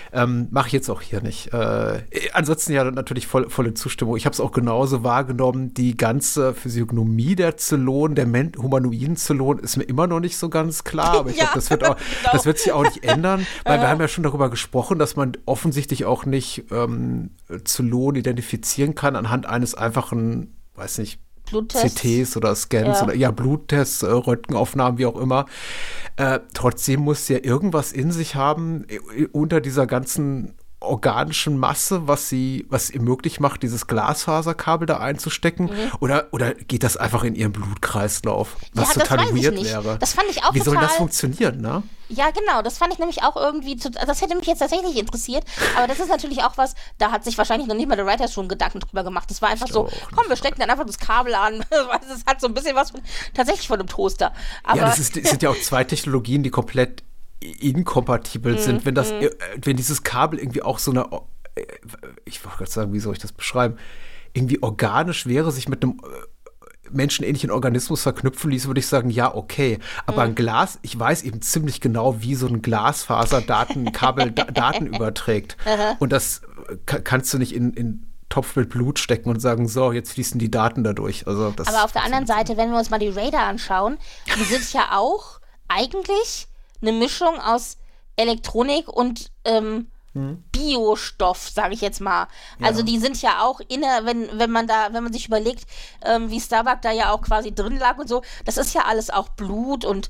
Mache ich jetzt auch hier nicht. Ansonsten ja natürlich volle Zustimmung. Ich habe es auch genauso wahrgenommen. Die ganze Physiognomie der Zylonen, der humanoiden Zylonen, ist mir immer noch nicht so ganz klar. Aber ich glaube, das wird sich auch nicht ändern, weil wir haben ja schon darüber gesprochen, dass man offensichtlich auch nicht Zylonen identifizieren kann anhand eines einfachen, weiß nicht, Bluttests. CTs oder Scans oder Bluttests, Röntgenaufnahmen, wie auch immer. Trotzdem muss ja irgendwas in sich haben, unter dieser ganzen organischen Masse, was ihr möglich macht, dieses Glasfaserkabel da einzustecken? Oder geht das einfach in ihren Blutkreislauf? Was total weird wäre. Das fand ich auch Wie soll das funktionieren, ne? Ja, genau, das fand ich nämlich auch irgendwie, das hätte mich jetzt tatsächlich interessiert, aber das ist natürlich auch was, da hat sich wahrscheinlich noch nicht mal der Writers Room Gedanken drüber gemacht. Das war einfach so, komm, wir stecken dann einfach das Kabel an. Das hat so ein bisschen was tatsächlich von einem Toaster. Aber ja, es sind ja auch zwei Technologien, die komplett inkompatibel sind. Wenn dieses Kabel irgendwie auch so eine, ich wollte gerade sagen, wie soll ich das beschreiben, irgendwie organisch wäre, sich mit einem menschenähnlichen Organismus verknüpfen ließ, würde ich sagen, ja, okay. Aber ein Glas, ich weiß eben ziemlich genau, wie so ein Glasfaserdatenkabel Daten überträgt. Und das kannst du nicht in Topf mit Blut stecken und sagen, so, jetzt fließen die Daten dadurch. Also aber auf der anderen Seite, wenn wir uns mal die Radar anschauen, die sind ja auch eigentlich eine Mischung aus Elektronik und Biostoff, sage ich jetzt mal. Ja. Also die sind ja auch wenn man sich überlegt, wie Starbuck da ja auch quasi drin lag und so, das ist ja alles auch Blut und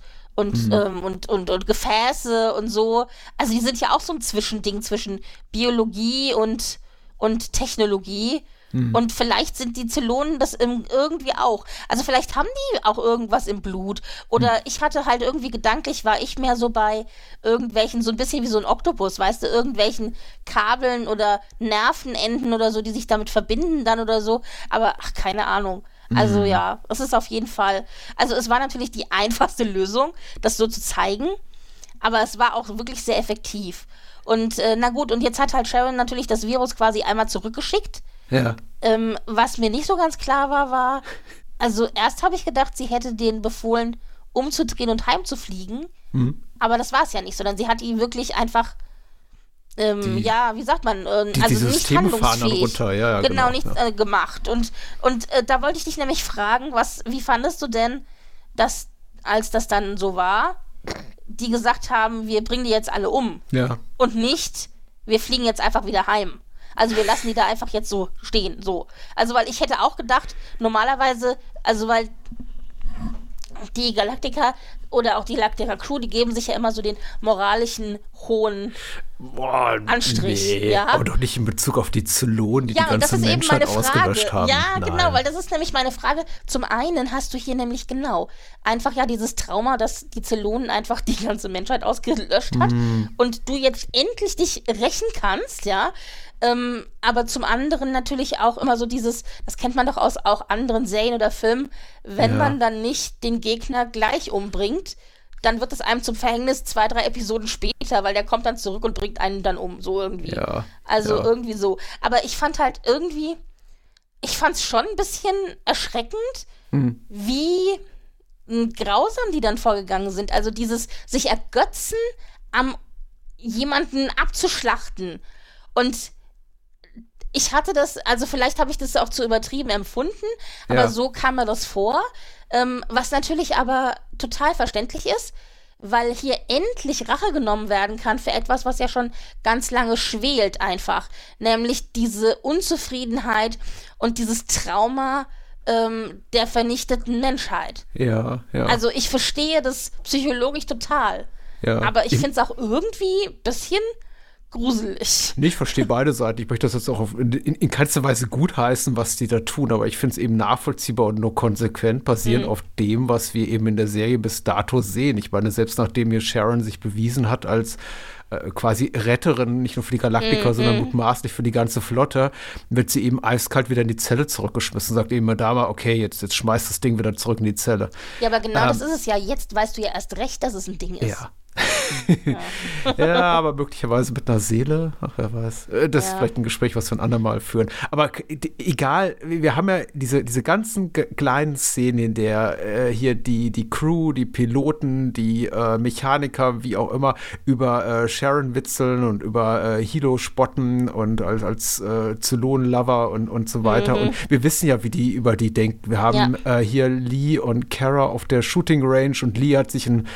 Gefäße und so. Also die sind ja auch so ein Zwischending zwischen Biologie und Technologie. Und vielleicht sind die Zylonen das irgendwie auch. Also vielleicht haben die auch irgendwas im Blut. Oder ich hatte halt irgendwie gedanklich, war ich mehr so bei irgendwelchen, so ein bisschen wie so ein Oktopus, weißt du, irgendwelchen Kabeln oder Nervenenden oder so, die sich damit verbinden dann oder so. Aber keine Ahnung. Also ja, es ist auf jeden Fall, also es war natürlich die einfachste Lösung, das so zu zeigen. Aber es war auch wirklich sehr effektiv. Und na gut, und jetzt hat halt Sharon natürlich das Virus quasi einmal zurückgeschickt. Ja. Was mir nicht so ganz klar war, also erst habe ich gedacht, sie hätte denen befohlen, umzudrehen und heimzufliegen. Aber das war es ja nicht, sondern sie hat ihn wirklich einfach, wie sagt man, also nicht handlungsfähig. Runter. Genau, nichts gemacht. Und da wollte ich dich nämlich fragen, wie fandest du denn, dass, als das dann so war, die gesagt haben, wir bringen die jetzt alle um. Ja. Und nicht, wir fliegen jetzt einfach wieder heim. Also wir lassen die da einfach jetzt so stehen, so. Also weil ich hätte auch gedacht, normalerweise, also weil die Galactica oder auch die Galactica Crew, die geben sich ja immer so den moralischen hohen Anstrich. Nee, ja? aber doch nicht in Bezug auf die Zylonen, die ganze das ist Menschheit eben meine Frage. ausgelöscht haben. Ja, Nein. genau, weil das ist nämlich meine Frage. Zum einen hast du hier nämlich einfach ja dieses Trauma, dass die Zylonen einfach die ganze Menschheit ausgelöscht hat und du jetzt endlich dich rächen kannst, ja. Aber zum anderen natürlich auch immer so dieses, das kennt man doch aus auch anderen Serien oder Filmen, wenn man dann nicht den Gegner gleich umbringt, dann wird es einem zum Verhängnis 2-3 Episoden später, weil der kommt dann zurück und bringt einen dann um, so irgendwie. Ja, also irgendwie so. Aber ich fand halt irgendwie, ich fand es schon ein bisschen erschreckend, wie grausam die dann vorgegangen sind. Also dieses sich ergötzen, am jemanden abzuschlachten. Und ich hatte das, also vielleicht habe ich das auch zu übertrieben empfunden, aber so kam mir das vor. Was natürlich aber total verständlich ist, weil hier endlich Rache genommen werden kann für etwas, was ja schon ganz lange schwelt einfach. Nämlich diese Unzufriedenheit und dieses Trauma der vernichteten Menschheit. Ja. Also ich verstehe das psychologisch total. Ja. Aber ich finde es auch irgendwie ein bisschen gruselig. Ich verstehe beide Seiten. Ich möchte das jetzt auch in keinster Weise gutheißen, was die da tun, aber ich finde es eben nachvollziehbar und nur konsequent basierend auf dem, was wir eben in der Serie bis dato sehen. Ich meine, selbst nachdem hier Sharon sich bewiesen hat als quasi Retterin, nicht nur für die Galactica, sondern mutmaßlich für die ganze Flotte, wird sie eben eiskalt wieder in die Zelle zurückgeschmissen. Sagt eben Madama, okay, jetzt schmeißt das Ding wieder zurück in die Zelle. Ja, aber genau das ist es ja. Jetzt weißt du ja erst recht, dass es ein Ding ist. Ja, aber möglicherweise mit einer Seele. Ach, wer weiß. Das ist vielleicht ein Gespräch, was wir ein andermal führen. Aber egal, wir haben ja diese ganzen kleinen Szenen, in der hier die Crew, die Piloten, die Mechaniker, wie auch immer, über Sharon witzeln und über Hilo spotten und als Zylon-Lover und so weiter. Und wir wissen ja, wie die über die denkt. Wir haben hier Lee und Kara auf der Shooting Range und Lee hat sich ein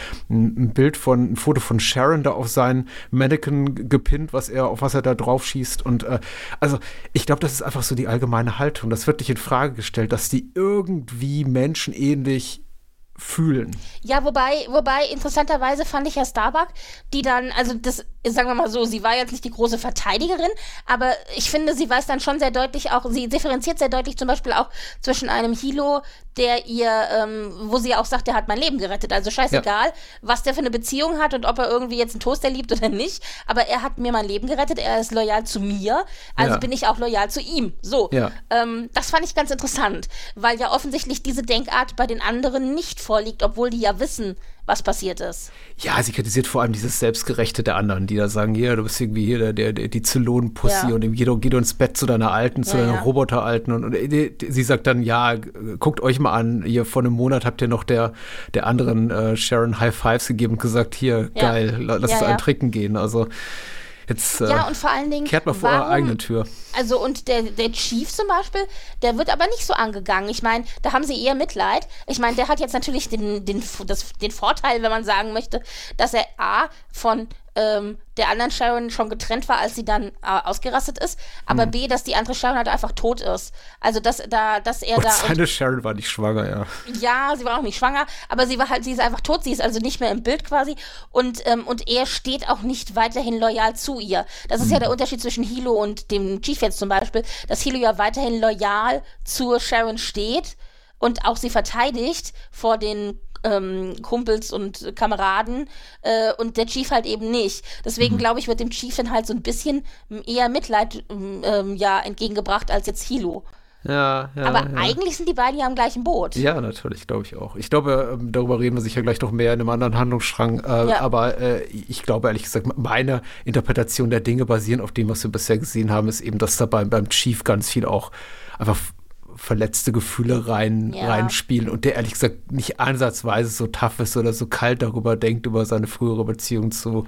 Foto von Sharon da auf sein Mannequin gepinnt, auf was er da drauf schießt. Und also ich glaube, das ist einfach so die allgemeine Haltung. Das wird nicht in Frage gestellt, dass die irgendwie menschenähnlich fühlen. Ja, wobei interessanterweise fand ich ja Starbuck, die dann, also das, sagen wir mal so, sie war jetzt nicht die große Verteidigerin, aber ich finde, sie weiß dann schon sehr deutlich auch, sie differenziert sehr deutlich zum Beispiel auch zwischen einem Hilo, der ihr, wo sie auch sagt, der hat mein Leben gerettet, also scheißegal, was der für eine Beziehung hat und ob er irgendwie jetzt einen Toaster liebt oder nicht, aber er hat mir mein Leben gerettet, er ist loyal zu mir, also bin ich auch loyal zu ihm. So, das fand ich ganz interessant, weil ja offensichtlich diese Denkart bei den anderen nicht vorliegt, obwohl die ja wissen, was passiert ist. Ja, sie kritisiert vor allem dieses Selbstgerechte der anderen, die da sagen, ja, du bist irgendwie hier die Zylon-Pussy und geh du ins Bett zu deiner Alten, zu deiner Roboter-Alten und sie sagt dann, ja, guckt euch mal an, hier vor einem Monat habt ihr noch der anderen Sharon High Fives gegeben und gesagt, hier, geil, lass es einen trinken gehen, also jetzt und vor allen Dingen, kehrt mal vor eurer eigenen Tür. Also und der Chief zum Beispiel, der wird aber nicht so angegangen. Ich meine, da haben sie eher Mitleid. Ich meine, der hat jetzt natürlich den Vorteil, wenn man sagen möchte, dass er von der anderen Sharon schon getrennt war, als sie dann ausgerastet ist, aber B, dass die andere Sharon halt einfach tot ist. Also dass er und seine Sharon war nicht schwanger, ja. Ja, sie war auch nicht schwanger, aber sie ist einfach tot, sie ist also nicht mehr im Bild quasi und er steht auch nicht weiterhin loyal zu ihr. Das ist ja der Unterschied zwischen Hilo und dem Chief jetzt zum Beispiel, dass Hilo ja weiterhin loyal zur Sharon steht und auch sie verteidigt vor den Kumpels und Kameraden und der Chief halt eben nicht. Deswegen glaube ich, wird dem Chief dann halt so ein bisschen eher Mitleid entgegengebracht als jetzt Hilo. Ja, aber eigentlich sind die beiden ja im gleichen Boot. Ja, natürlich, glaube ich auch. Ich glaube, darüber reden wir sicher gleich noch mehr in einem anderen Handlungsstrang. Aber ich glaube, ehrlich gesagt, meine Interpretation der Dinge basierend auf dem, was wir bisher gesehen haben, ist eben, dass da beim Chief ganz viel auch einfach verletzte Gefühle reinspielen und der ehrlich gesagt nicht ansatzweise so tough ist oder so kalt darüber denkt, über seine frühere Beziehung zu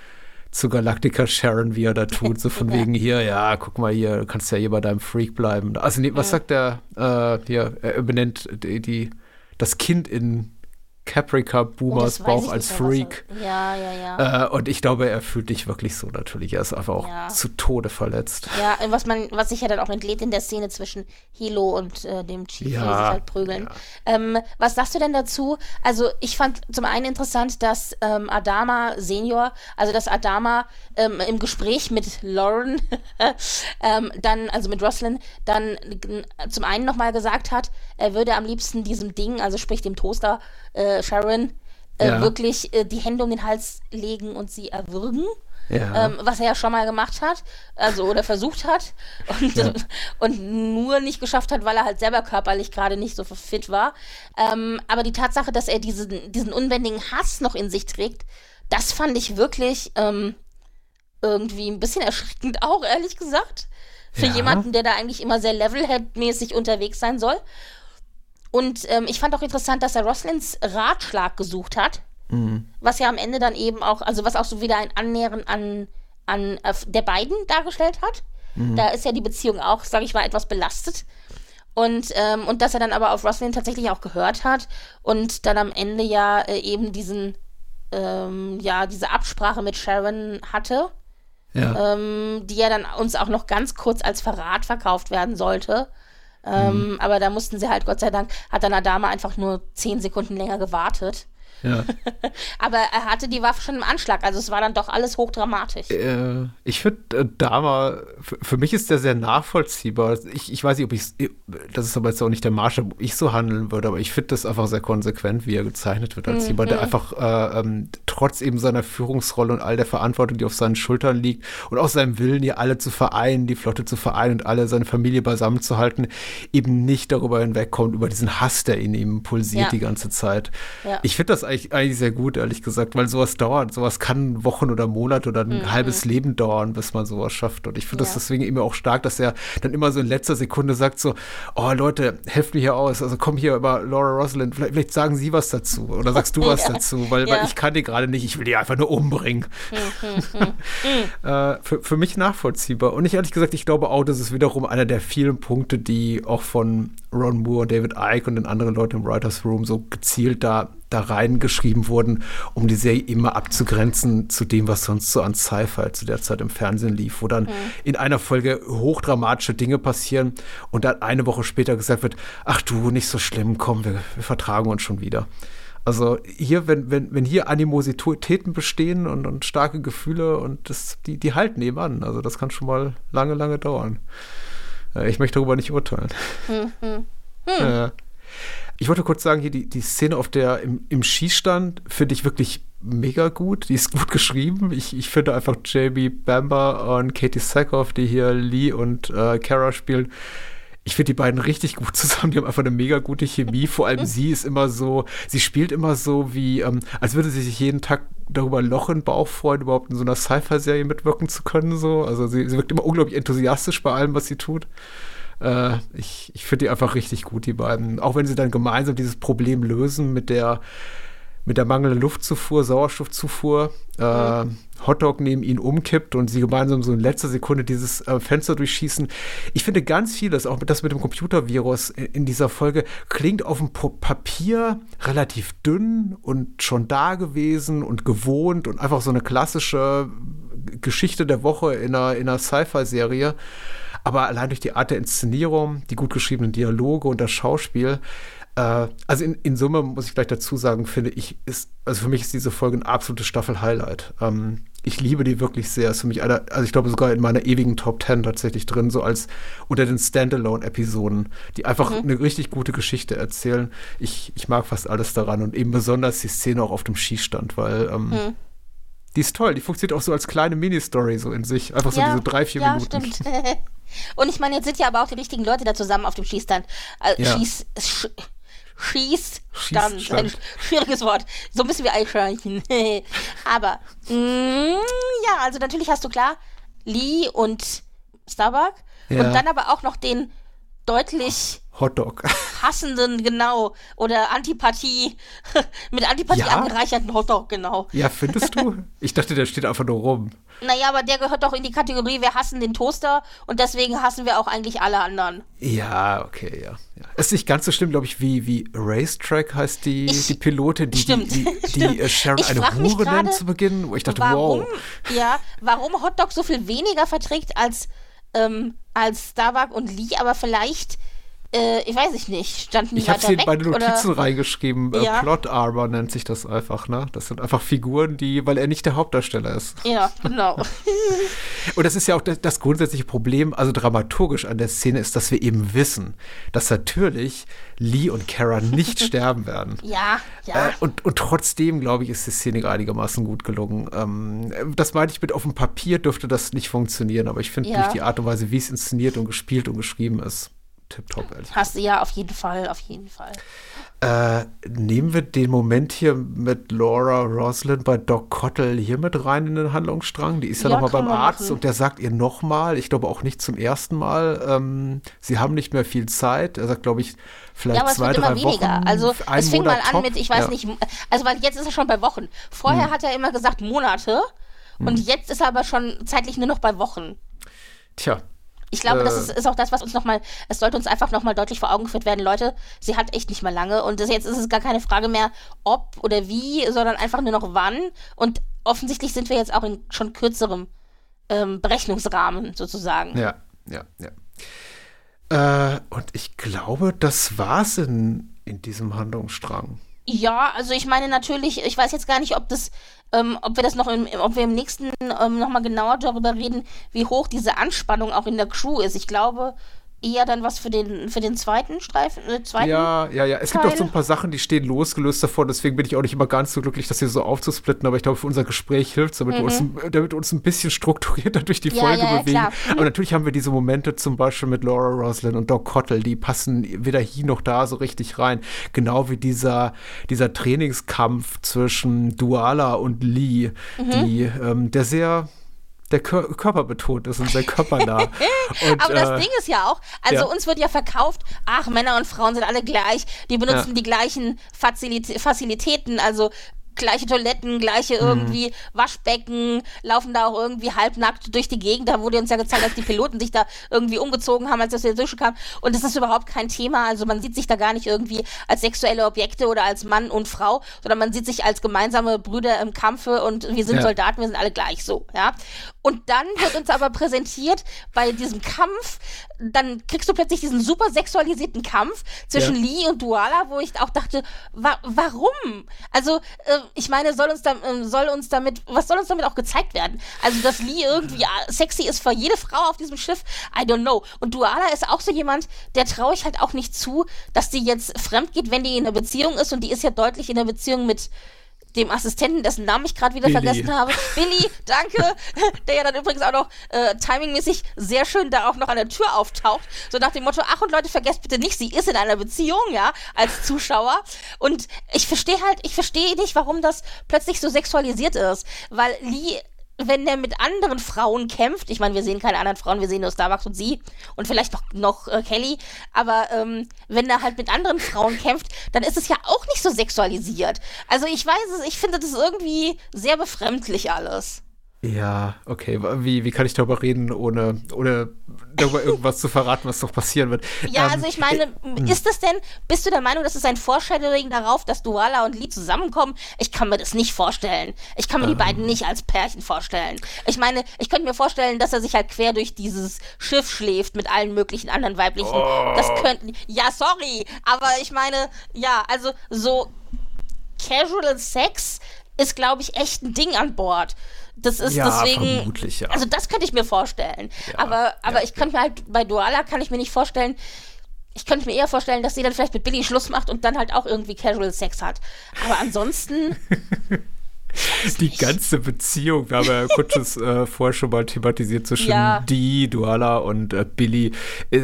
Galactica Sharon, wie er da tut, so von wegen hier, ja, guck mal hier, du kannst ja hier bei deinem Freak bleiben. Also nee, was sagt der, er benennt das Kind in Caprica Boomers Bauch als Freak. Und ich glaube, er fühlt dich wirklich so natürlich. Er ist einfach auch zu Tode verletzt. Ja, was sich ja dann auch entlädt in der Szene zwischen Hilo und dem Chief, die sich halt prügeln. Ja. Was sagst du denn dazu? Also ich fand zum einen interessant, dass Adama Senior, also dass Adama im Gespräch mit Lauren also mit Roslin, dann zum einen nochmal gesagt hat, er würde am liebsten diesem Ding, also sprich dem Toaster, Sharon wirklich die Hände um den Hals legen und sie erwürgen, was er ja schon mal gemacht hat, also oder versucht hat und nur nicht geschafft hat, weil er halt selber körperlich gerade nicht so fit war. Aber die Tatsache, dass er diesen unbändigen Hass noch in sich trägt, das fand ich wirklich irgendwie ein bisschen erschreckend auch, ehrlich gesagt, für jemanden, der da eigentlich immer sehr Levelhead-mäßig unterwegs sein soll. Und ich fand auch interessant, dass er Roslins Ratschlag gesucht hat, was ja am Ende dann eben auch, also was auch so wieder ein Annähern an der beiden dargestellt hat. Da ist ja die Beziehung auch, sage ich mal, etwas belastet. Und dass er dann aber auf Roslin tatsächlich auch gehört hat und dann am Ende eben diese Absprache mit Sharon hatte, die ja dann uns auch noch ganz kurz als Verrat verkauft werden sollte. Aber da mussten sie halt, Gott sei Dank, hat dann Adama einfach nur 10 Sekunden länger gewartet. Ja. Aber er hatte die Waffe schon im Anschlag, also es war dann doch alles hochdramatisch. Ich finde, Dama, für mich ist der sehr nachvollziehbar. Ich weiß nicht, das ist aber jetzt auch nicht der Maßstab, ob ich so handeln würde, aber ich finde das einfach sehr konsequent, wie er gezeichnet wird, als jemand, der einfach trotz eben seiner Führungsrolle und all der Verantwortung, die auf seinen Schultern liegt und auch seinem Willen, hier alle zu vereinen, die Flotte zu vereinen und alle seine Familie beisammen zu halten, eben nicht darüber hinwegkommt, über diesen Hass, der in ihm pulsiert die ganze Zeit. Ja. Ich finde das das eigentlich sehr gut, ehrlich gesagt, weil sowas dauert. Sowas kann Wochen oder Monate oder ein halbes Leben dauern, bis man sowas schafft. Und ich finde das deswegen immer auch stark, dass er dann immer so in letzter Sekunde sagt so, oh Leute, helft mir hier aus. Also komm hier über Laura Roslin, vielleicht sagen Sie was dazu oder sagst du was dazu, weil ich kann die gerade nicht, ich will die einfach nur umbringen. Für mich nachvollziehbar. Und ehrlich gesagt, ich glaube auch, das ist wiederum einer der vielen Punkte, die auch von Ron Moore, David Icke und den anderen Leuten im Writers Room so gezielt da reingeschrieben wurden, um die Serie immer abzugrenzen zu dem, was sonst so an Sci-Fi zu der Zeit im Fernsehen lief, wo dann in einer Folge hochdramatische Dinge passieren und dann eine Woche später gesagt wird, ach du, nicht so schlimm, komm, wir vertragen uns schon wieder. Also hier, wenn hier Animositäten bestehen und starke Gefühle und die halten eben an. Also das kann schon mal lange, lange dauern. Ich möchte darüber nicht urteilen. Ich wollte kurz sagen, hier die Szene im Schießstand finde ich wirklich mega gut. Die ist gut geschrieben. Ich finde einfach Jamie Bamber und Katie Sackhoff, die hier Lee und Kara spielen, ich finde die beiden richtig gut zusammen. Die haben einfach eine mega gute Chemie. Vor allem sie spielt immer so wie, als würde sie sich jeden Tag darüber ein Loch im Bauch freuen, überhaupt in so einer Sci-Fi-Serie mitwirken zu können. So. Also sie wirkt immer unglaublich enthusiastisch bei allem, was sie tut. Ich finde die einfach richtig gut, die beiden. Auch wenn sie dann gemeinsam dieses Problem lösen mit der mangelnden Luftzufuhr, Sauerstoffzufuhr, Hotdog neben ihnen umkippt und sie gemeinsam so in letzter Sekunde dieses Fenster durchschießen. Ich finde ganz vieles, auch das mit dem Computervirus in dieser Folge, klingt auf dem Papier relativ dünn und schon da gewesen und gewohnt und einfach so eine klassische Geschichte der Woche in einer Sci-Fi-Serie. Aber allein durch die Art der Inszenierung, die gut geschriebenen Dialoge und das Schauspiel, also in Summe muss ich gleich dazu sagen, finde ich, für mich ist diese Folge ein absolutes Staffel-Highlight. Ich liebe die wirklich sehr. Ist für mich also ich glaube sogar in meiner ewigen Top 10 tatsächlich drin, so als unter den Standalone-Episoden, die einfach eine richtig gute Geschichte erzählen. Ich mag fast alles daran und eben besonders die Szene auch auf dem Schießstand, weil die ist toll. Die funktioniert auch so als kleine Mini-Story so in sich. Einfach so diese 3-4 Minuten. Ja, stimmt. Und ich meine, jetzt sind ja aber auch die richtigen Leute da zusammen auf dem Schießstand. Schießstand. Ein schwieriges Wort. So müssen wir einschreichen. Aber, ja, also natürlich hast du klar Lee und Starbuck und dann aber auch noch den deutlich Hotdog. Hassenden, genau. Oder Antipathie, mit Antipathie angereicherten Hotdog, genau. Ja, findest du? Ich dachte, der steht einfach nur rum. Naja, aber der gehört doch in die Kategorie, wir hassen den Toaster und deswegen hassen wir auch eigentlich alle anderen. Ja, okay, ja. Ist nicht ganz so schlimm, glaube ich, wie Racetrack heißt die Pilotin, die Sharon eine Hure nennt zu Beginn, wo ich dachte, wow. Ja, warum Hotdog so viel weniger verträgt als Starbuck und Lee, aber vielleicht ich weiß nicht, standen die weiter weg? Ich habe sie bei den Notizen reingeschrieben. Plot Armor nennt sich das einfach, ne? Das sind einfach Figuren, weil er nicht der Hauptdarsteller ist. Ja, genau. Und das ist ja auch das grundsätzliche Problem, also dramaturgisch an der Szene ist, dass wir eben wissen, dass natürlich Lee und Kara nicht sterben werden. Ja. Und trotzdem, glaube ich, ist die Szene einigermaßen gut gelungen. Das meine ich mit, auf dem Papier dürfte das nicht funktionieren, aber ich finde durch die Art und Weise, wie es inszeniert und gespielt und geschrieben ist, tipptopp, ehrlich. Hast du ja, auf jeden Fall. Nehmen wir den Moment hier mit Laura Roslin bei Doc Cottle hier mit rein in den Handlungsstrang? Die ist ja nochmal beim Arzt und der sagt ihr nochmal, ich glaube auch nicht zum ersten Mal, sie haben nicht mehr viel Zeit. Er sagt, glaube ich, vielleicht 2-3 Wochen. Also es fing mal an mit, ich weiß ja. nicht, also weil jetzt ist er schon bei Wochen. Vorher hat er immer gesagt Monate und jetzt ist er aber schon zeitlich nur noch bei Wochen. Tja. Ich glaube, das ist auch das, was uns es sollte uns einfach nochmal deutlich vor Augen geführt werden, Leute, sie hat echt nicht mehr lange und jetzt ist es gar keine Frage mehr, ob oder wie, sondern einfach nur noch wann und offensichtlich sind wir jetzt auch in schon kürzerem Berechnungsrahmen sozusagen. Ja. Und ich glaube, das war's in diesem Handlungsstrang. Ja, also ich meine natürlich, ich weiß jetzt gar nicht, ob wir im nächsten nochmal genauer darüber reden, wie hoch diese Anspannung auch in der Crew ist. Ich glaube, eher dann was für den zweiten Streifen, Ja. Es gibt auch so ein paar Sachen, die stehen losgelöst davon, deswegen bin ich auch nicht immer ganz so glücklich, das hier so aufzusplitten, aber ich glaube, für unser Gespräch hilft es, damit wir uns ein bisschen strukturierter durch die Folge bewegen. Klar. Aber natürlich haben wir diese Momente zum Beispiel mit Laura Roslin und Doc Cottle, die passen weder hier noch da so richtig rein. Genau wie dieser Trainingskampf zwischen Duala und Lee, der körperbetont ist und sehr körpernah. Aber das Ding ist ja auch, uns wird ja verkauft, Männer und Frauen sind alle gleich, die benutzen die gleichen Fazilitäten, also gleiche Toiletten, gleiche irgendwie Waschbecken, laufen da auch irgendwie halbnackt durch die Gegend. Da wurde uns ja gezeigt, dass die Piloten sich da irgendwie umgezogen haben, als das hier durchkam. Und das ist überhaupt kein Thema. Also man sieht sich da gar nicht irgendwie als sexuelle Objekte oder als Mann und Frau, sondern man sieht sich als gemeinsame Brüder im Kampfe und wir sind Soldaten, wir sind alle gleich so, ja. Und dann wird uns aber präsentiert bei diesem Kampf, dann kriegst du plötzlich diesen super sexualisierten Kampf zwischen Lee und Duala, wo ich auch dachte, warum? Also, ich meine, was soll uns damit auch gezeigt werden? Also, dass Lee irgendwie sexy ist für jede Frau auf diesem Schiff, I don't know. Und Duala ist auch so jemand, der traue ich halt auch nicht zu, dass die jetzt fremd geht, wenn die in einer Beziehung ist, und die ist ja deutlich in einer Beziehung mit dem Assistenten, dessen Namen ich gerade wieder vergessen habe. Billy, danke. Der ja dann übrigens auch noch timingmäßig sehr schön da auch noch an der Tür auftaucht. So nach dem Motto, und Leute, vergesst bitte nicht, sie ist in einer Beziehung, ja, als Zuschauer. Und ich verstehe nicht, warum das plötzlich so sexualisiert ist. Weil Lee, wenn der mit anderen Frauen kämpft, ich meine, wir sehen keine anderen Frauen, wir sehen nur Starbucks und sie und vielleicht noch Kelly, aber wenn er halt mit anderen Frauen kämpft, dann ist es ja auch nicht so sexualisiert. Also ich finde das irgendwie sehr befremdlich alles. Ja, okay. Wie kann ich darüber reden, ohne darüber irgendwas zu verraten, was doch passieren wird? Ja, also ich meine, bist du der Meinung, das ist ein Foreshadowing darauf, dass Duala und Lee zusammenkommen? Ich kann mir das nicht vorstellen. Ich kann mir die beiden nicht als Pärchen vorstellen. Ich meine, ich könnte mir vorstellen, dass er sich halt quer durch dieses Schiff schläft mit allen möglichen anderen weiblichen. Sorry, aber ich meine, also so Casual Sex ist, glaube ich, echt ein Ding an Bord. Das ist deswegen, vermutlich, ja. Also das könnte ich mir vorstellen. Aber ich könnte mir halt, bei Duala kann ich mir nicht vorstellen, ich könnte mir eher vorstellen, dass sie dann vielleicht mit Billy Schluss macht und dann halt auch irgendwie Casual Sex hat. Aber ansonsten die ganze Beziehung, wir haben ja kurz vorher schon mal thematisiert zwischen Duala und Billy,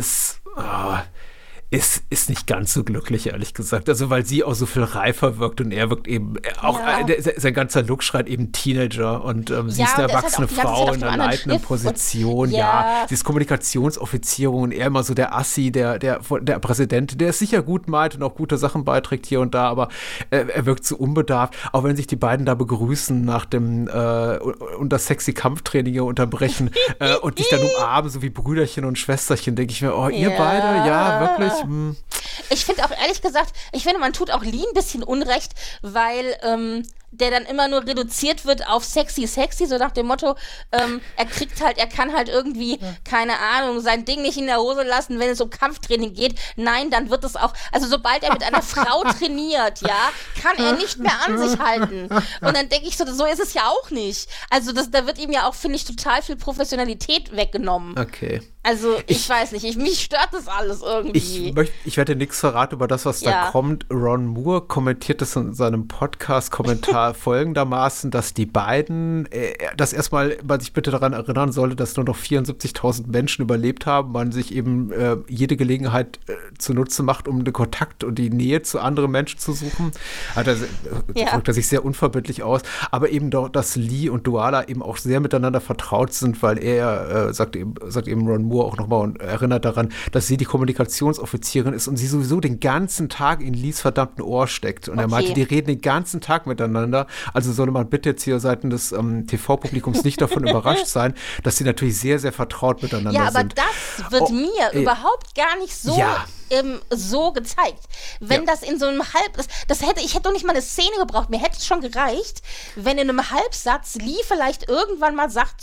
ist nicht ganz so glücklich, ehrlich gesagt. Also, weil sie auch so viel reifer wirkt und er wirkt eben auch, sein ganzer Look schreit eben Teenager und sie ist eine erwachsene Frau in einer leitenden Position. Sie ist Kommunikationsoffizierin und er immer so der Assi, der Präsident, der es sicher gut meint und auch gute Sachen beiträgt hier und da, aber er wirkt so unbedarft. Auch wenn sich die beiden da begrüßen nach dem und das sexy Kampftraining hier unterbrechen und sich dann umarmen, so wie Brüderchen und Schwesterchen, denke ich mir, ihr beide, wirklich. Ich finde auch, ehrlich gesagt, man tut auch Lee ein bisschen Unrecht, weil der dann immer nur reduziert wird auf sexy, so nach dem Motto, er kann halt irgendwie, keine Ahnung, sein Ding nicht in der Hose lassen, wenn es um Kampftraining geht. Nein, dann wird es auch, also sobald er mit einer Frau trainiert, kann er nicht mehr an sich halten. Und dann denke ich so ist es ja auch nicht. Also da wird ihm ja auch, finde ich, total viel Professionalität weggenommen. Okay. Also, ich weiß nicht, mich stört das alles irgendwie. Ich werde nichts verraten über das, was da kommt. Ron Moore kommentiert es in seinem Podcast-Kommentar folgendermaßen, dass die beiden, dass erstmal man sich bitte daran erinnern sollte, dass nur noch 74.000 Menschen überlebt haben, man sich eben jede Gelegenheit zunutze macht, um den Kontakt und die Nähe zu anderen Menschen zu suchen. Drückt er sich sehr unverbindlich aus, aber eben doch, dass Lee und Duala eben auch sehr miteinander vertraut sind, weil er, sagt eben Ron Moore auch nochmal und erinnert daran, dass sie die Kommunikationsoffizierin ist und sie sowieso den ganzen Tag in Lees verdammten Ohr steckt. Und er meinte, die reden den ganzen Tag miteinander. Also solle man bitte jetzt hier seitens des TV-Publikums nicht davon überrascht sein, dass sie natürlich sehr, sehr vertraut miteinander sind. Ja, aber das wird mir überhaupt gar nicht so so gezeigt. Wenn das in so einem ich hätte doch nicht mal eine Szene gebraucht, mir hätte es schon gereicht, wenn in einem Halbsatz Lee vielleicht irgendwann mal sagt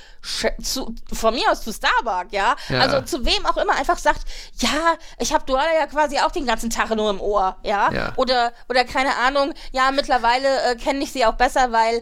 von mir aus zu Starbuck, ja? Also zu wem auch immer einfach sagt, ja, ich habe Duala ja quasi auch den ganzen Tag nur im Ohr, ja? Oder keine Ahnung, ja, mittlerweile kenne ich sie auch besser, weil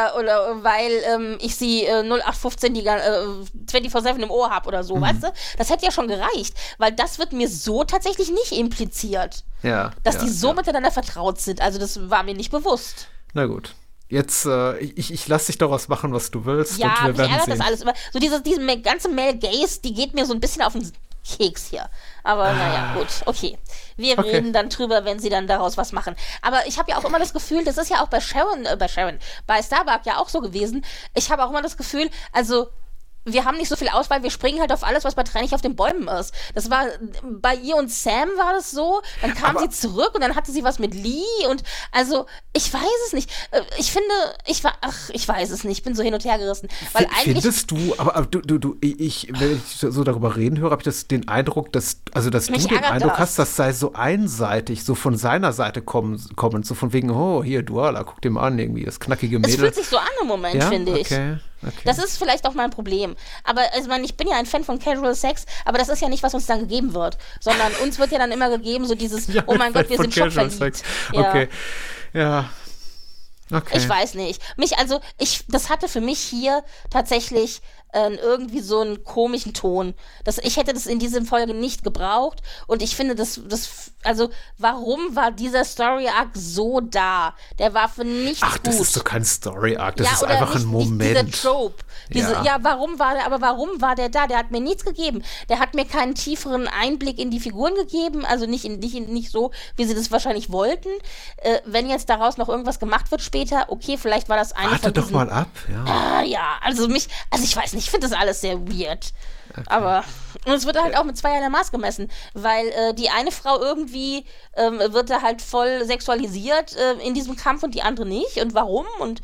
ich sie 0815 die 24/7 im Ohr habe oder so, weißt du? Das hätte ja schon gereicht, weil das wird mir so tatsächlich nicht impliziert, dass die so miteinander vertraut sind. Also das war mir nicht bewusst. Na gut. Jetzt, ich lasse dich daraus machen, was du willst. Ja, und wir mich werden ärgert sehen. das alles immer. So diese ganze Male Gaze, die geht mir so ein bisschen auf den Keks hier. Aber naja, gut, okay. Wir reden dann drüber, wenn sie dann daraus was machen. Aber ich habe ja auch immer das Gefühl, das ist ja auch bei Starbuck ja auch so gewesen. Ich habe auch immer das Gefühl, also wir haben nicht so viel Auswahl, wir springen halt auf alles, was bei 3 nicht auf den Bäumen ist. Das war, bei ihr und Sam war das so, dann kam sie zurück und dann hatte sie was mit Lee und also, ich weiß es nicht. Ich finde, ich weiß es nicht, ich bin so hin und her gerissen. Weil eigentlich findest du, aber wenn ich so darüber reden höre, habe ich den Eindruck, dass du den Eindruck hast, das sei so einseitig, so von seiner Seite kommend, so von wegen, oh, hier, Duala, guck dir mal an, irgendwie, das knackige Mädel. Es fühlt sich so an im Moment, finde ich. Okay. Das ist vielleicht auch mein Problem. Aber also, ich bin ja ein Fan von Casual Sex, aber das ist ja nicht, was uns dann gegeben wird. Sondern uns wird ja dann immer gegeben, so dieses, oh mein Gott, wir sind schockverliebt. Okay, ja. Okay. Ich weiß nicht. Das hatte für mich hier tatsächlich irgendwie so einen komischen Ton. Ich hätte das in dieser Folge nicht gebraucht und ich finde, also warum war dieser Story-Arc so da? Der war für nichts gut. Das ist doch kein Story-Arc, das ist einfach ein Moment. Dieser Trope. Warum war der da? Der hat mir nichts gegeben. Der hat mir keinen tieferen Einblick in die Figuren gegeben, also nicht so, wie sie das wahrscheinlich wollten. Wenn jetzt daraus noch irgendwas gemacht wird später, okay, vielleicht war das eine von diesen... Warte doch mal ab, also ich weiß nicht, ich finde das alles sehr weird. Okay. Aber, und es wird halt auch mit zweierlei Maß gemessen, weil die eine Frau irgendwie wird da halt voll sexualisiert in diesem Kampf und die andere nicht. Und warum? Und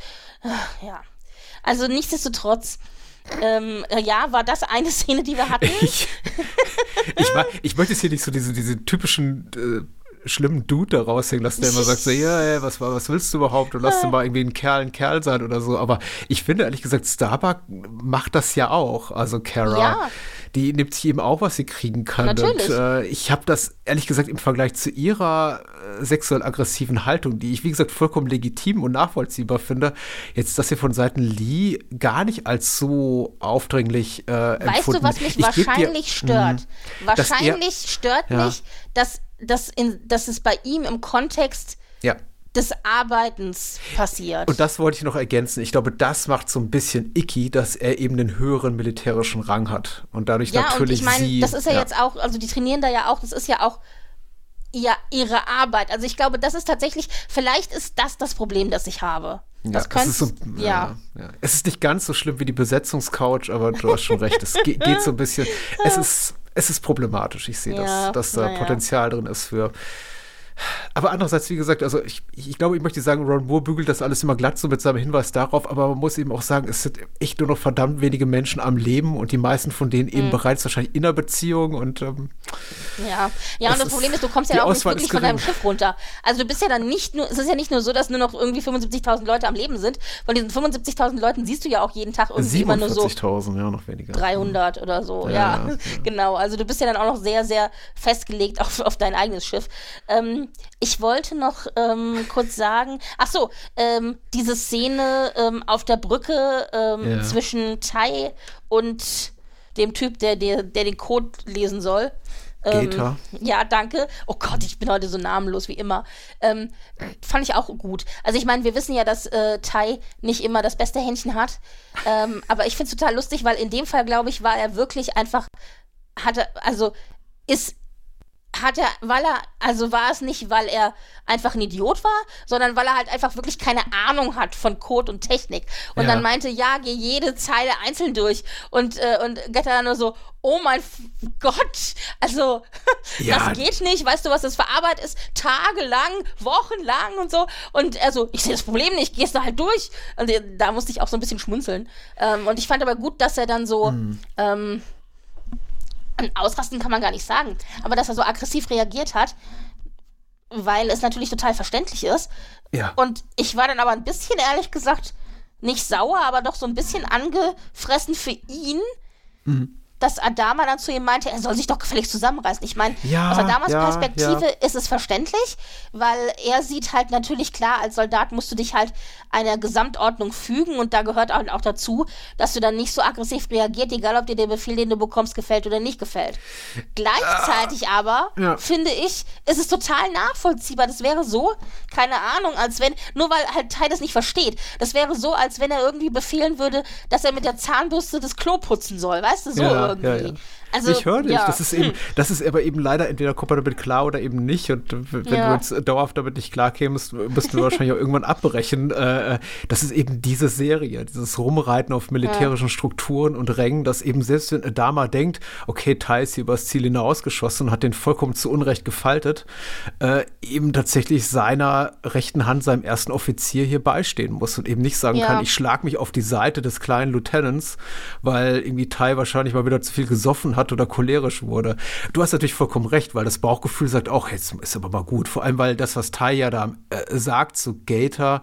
also nichtsdestotrotz, war das eine Szene, die wir hatten. Ich möchte jetzt hier nicht so diese typischen schlimmen Dude da raushängen lassen, der immer sagt so, was willst du überhaupt? Und lass dir mal irgendwie ein Kerl sein oder so. Aber ich finde, ehrlich gesagt, Starbuck macht das ja auch. Also Kara, die nimmt sich eben auch, was sie kriegen kann. Natürlich. Und ich habe das, ehrlich gesagt, im Vergleich zu ihrer sexuell aggressiven Haltung, die ich, wie gesagt, vollkommen legitim und nachvollziehbar finde, jetzt das hier von Seiten Lee gar nicht als so aufdringlich empfunden. Weißt du, was mich wahrscheinlich stört? Wahrscheinlich stört mich, dass es bei ihm im Kontext des Arbeitens passiert. Und das wollte ich noch ergänzen. Ich glaube, das macht so ein bisschen icky, dass er eben den höheren militärischen Rang hat. Und dadurch natürlich und ich meine, das ist ja jetzt auch, also die trainieren da ja auch, das ist ja auch ihre Arbeit. Also ich glaube, das ist tatsächlich, vielleicht ist das Problem, das ich habe. Es ist nicht ganz so schlimm wie die Besetzungscouch, aber du hast schon recht. Es geht so ein bisschen, es ist problematisch. Ich sehe dass da Potenzial drin ist für. Aber andererseits, wie gesagt, also ich glaube, ich möchte sagen, Ron Moore bügelt das alles immer glatt so mit seinem Hinweis darauf, aber man muss eben auch sagen, es sind echt nur noch verdammt wenige Menschen am Leben und die meisten von denen eben bereits wahrscheinlich in einer Beziehung und und das Problem ist, du kommst ja auch nicht wirklich von deinem Schiff runter. Also du bist ja dann nicht nur, es ist ja nicht nur so, dass nur noch irgendwie 75.000 Leute am Leben sind. Von diesen 75.000 Leuten siehst du ja auch jeden Tag irgendwie immer nur so 47.000, noch weniger. 300 oder so, genau. Also du bist ja dann auch noch sehr, sehr festgelegt auf dein eigenes Schiff. Ich wollte noch kurz sagen, diese Szene auf der Brücke zwischen Tai und dem Typ, der den Code lesen soll. Gator. Ja, danke. Oh Gott, ich bin heute so namenlos wie immer. Fand ich auch gut. Also ich meine, wir wissen ja, dass Tai nicht immer das beste Händchen hat. Aber ich finde es total lustig, weil in dem Fall, glaube ich, war er wirklich einfach, war es nicht, weil er einfach ein Idiot war, sondern weil er halt einfach wirklich keine Ahnung hat von Code und Technik. Und dann meinte, geh jede Zeile einzeln durch. Und Getter dann nur so, oh mein Gott, also das geht nicht, weißt du, was das für Arbeit ist? Tagelang, wochenlang und so. Und also, ich sehe das Problem nicht, gehst du halt durch. Und da musste ich auch so ein bisschen schmunzeln. Und ich fand aber gut, dass er dann so Ausrasten kann man gar nicht sagen, aber dass er so aggressiv reagiert hat, weil es natürlich total verständlich ist. Ja. Und ich war dann aber ein bisschen, ehrlich gesagt, nicht sauer, aber doch so ein bisschen angefressen für ihn, dass Adama dann zu ihm meinte, er soll sich doch gefälligst zusammenreißen. Ich meine, aus Adamas Perspektive ist es verständlich, weil er sieht halt natürlich klar, als Soldat musst du dich halt einer Gesamtordnung fügen und da gehört auch dazu, dass du dann nicht so aggressiv reagiert, egal ob dir der Befehl, den du bekommst, gefällt oder nicht gefällt. Gleichzeitig aber, finde ich, ist es total nachvollziehbar. Das wäre so, keine Ahnung, als wenn, nur weil halt Tai das nicht versteht, das wäre so, als wenn er irgendwie befehlen würde, dass er mit der Zahnbürste das Klo putzen soll, weißt du, so irgendwie. Ja. Also, ich höre dich. Das ist aber eben leider, entweder kommt man damit klar oder eben nicht. Und wenn du jetzt dauerhaft damit nicht klar kämst, müssten wir wahrscheinlich auch irgendwann abbrechen. Das ist eben diese Serie, dieses Rumreiten auf militärischen Strukturen und Rängen, dass eben selbst wenn Adama denkt, okay, Tai ist hier übers Ziel hinausgeschossen und hat den vollkommen zu Unrecht gefaltet, eben tatsächlich seiner rechten Hand, seinem ersten Offizier hier beistehen muss und eben nicht sagen kann, ich schlag mich auf die Seite des kleinen Lieutenants, weil irgendwie Tai wahrscheinlich mal wieder zu viel gesoffen hat oder cholerisch wurde. Du hast natürlich vollkommen recht, weil das Bauchgefühl sagt auch, jetzt ist aber mal gut. Vor allem, weil das, was Tai ja da sagt zu Gator,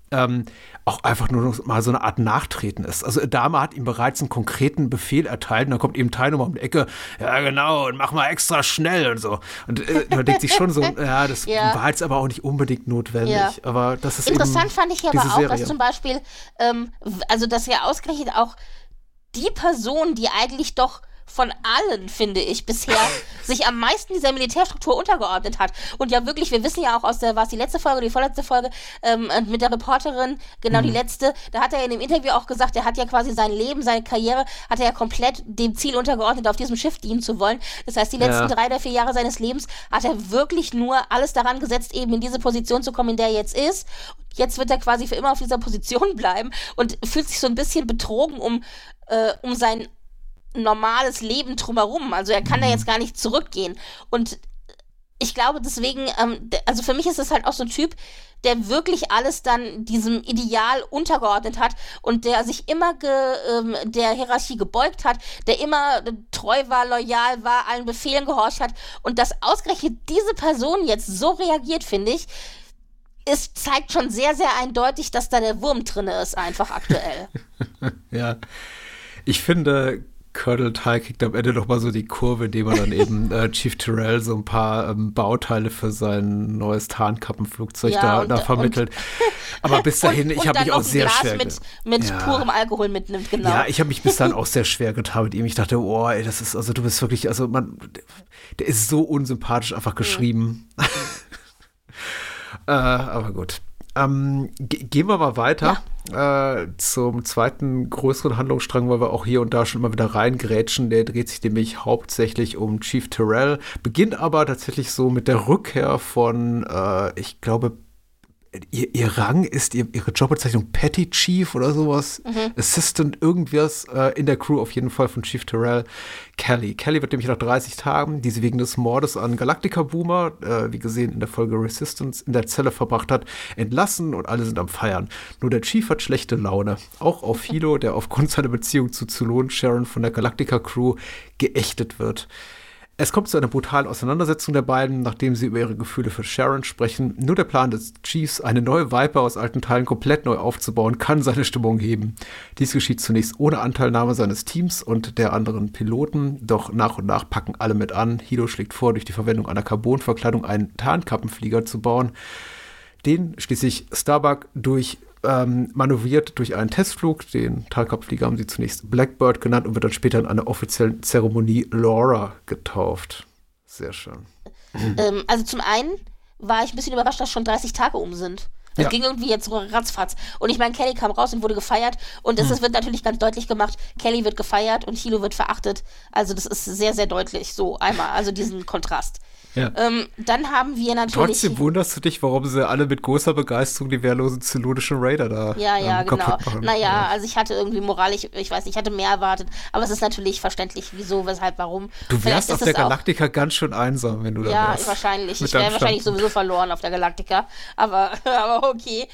auch einfach nur mal so eine Art Nachtreten ist. Also Adama hat ihm bereits einen konkreten Befehl erteilt und dann kommt eben Tai nochmal um die Ecke, ja genau, und mach mal extra schnell und so. Und man denkt sich schon so, das war jetzt aber auch nicht unbedingt notwendig. Ja. Aber das ist interessant eben fand ich aber auch, dass zum Beispiel, also dass ja ausgerechnet auch die Person, die eigentlich doch von allen, finde ich, bisher sich am meisten dieser Militärstruktur untergeordnet hat. Und ja wirklich, wir wissen ja auch aus der, war es die letzte Folge oder die vorletzte Folge, mit der Reporterin, genau die letzte, da hat er in dem Interview auch gesagt, er hat ja quasi sein Leben, seine Karriere, hat er ja komplett dem Ziel untergeordnet, auf diesem Schiff dienen zu wollen. Das heißt, die letzten 3 oder 4 Jahre seines Lebens hat er wirklich nur alles daran gesetzt, eben in diese Position zu kommen, in der er jetzt ist. Jetzt wird er quasi für immer auf dieser Position bleiben und fühlt sich so ein bisschen betrogen um sein normales Leben drumherum. Also er kann da jetzt gar nicht zurückgehen. Und ich glaube deswegen, also für mich ist das halt auch so ein Typ, der wirklich alles dann diesem Ideal untergeordnet hat und der sich immer der Hierarchie gebeugt hat, der immer treu war, loyal war, allen Befehlen gehorcht hat. Und dass ausgerechnet diese Person jetzt so reagiert, finde ich, es zeigt schon sehr, sehr eindeutig, dass da der Wurm drin ist, einfach aktuell. Ja. Ich finde, Colonel Tai kriegt am Ende noch mal so die Kurve, indem er dann eben Chief Tyrell so ein paar Bauteile für sein neues Tarnkappenflugzeug da vermittelt. Aber bis dahin, ich habe mich auch sehr schwer mit purem Alkohol mitnimmt, genau. Ja, ich habe mich bis dahin auch sehr schwer getan mit ihm. Ich dachte, oh, ey, das ist, also du bist wirklich, also der ist so unsympathisch einfach geschrieben. Aber gut. Gehen wir mal weiter zum zweiten größeren Handlungsstrang, weil wir auch hier und da schon mal wieder reingrätschen. Der dreht sich nämlich hauptsächlich um Chief Tyrell, beginnt aber tatsächlich so mit der Rückkehr von, ich glaube, ihr Rang ist ihre Jobbezeichnung Petty Chief oder sowas, Assistant irgendwas in der Crew auf jeden Fall von Chief Tyrell, Kelly. Kelly wird nämlich nach 30 Tagen, die sie wegen des Mordes an Galactica Boomer, wie gesehen in der Folge Resistance, in der Zelle verbracht hat, entlassen und alle sind am Feiern. Nur der Chief hat schlechte Laune. Auch auf Hilo, der aufgrund seiner Beziehung zu Zulon Sharon von der Galactica Crew geächtet wird. Es kommt zu einer brutalen Auseinandersetzung der beiden, nachdem sie über ihre Gefühle für Sharon sprechen. Nur der Plan des Chiefs, eine neue Viper aus alten Teilen komplett neu aufzubauen, kann seine Stimmung heben. Dies geschieht zunächst ohne Anteilnahme seines Teams und der anderen Piloten, doch nach und nach packen alle mit an. Hilo schlägt vor, durch die Verwendung einer Carbonverkleidung einen Tarnkappenflieger zu bauen. Den schließlich Starbuck manövriert durch einen Testflug. Den Tarnkappenflieger haben sie zunächst Blackbird genannt und wird dann später in einer offiziellen Zeremonie Laura getauft. Sehr schön. Also zum einen war ich ein bisschen überrascht, dass schon 30 Tage um sind. Das ging irgendwie jetzt ratzfatz. Und ich meine, Kelly kam raus und wurde gefeiert. Und es wird natürlich ganz deutlich gemacht, Kelly wird gefeiert und Hilo wird verachtet. Also das ist sehr, sehr deutlich so einmal. Also diesen Kontrast. Ja. Dann haben wir natürlich... Trotzdem wunderst du dich, warum sie alle mit großer Begeisterung die wehrlosen zylonischen Raider da kaputt machen. Naja, also ich hatte irgendwie moralisch, ich weiß nicht, ich hatte mehr erwartet. Aber es ist natürlich verständlich, wieso, weshalb, warum. Du wärst auf der Galactica ganz schön einsam, wenn du da wärst. Ja, wahrscheinlich. Ich wäre wahrscheinlich sowieso verloren auf der Galactica. Aber okay.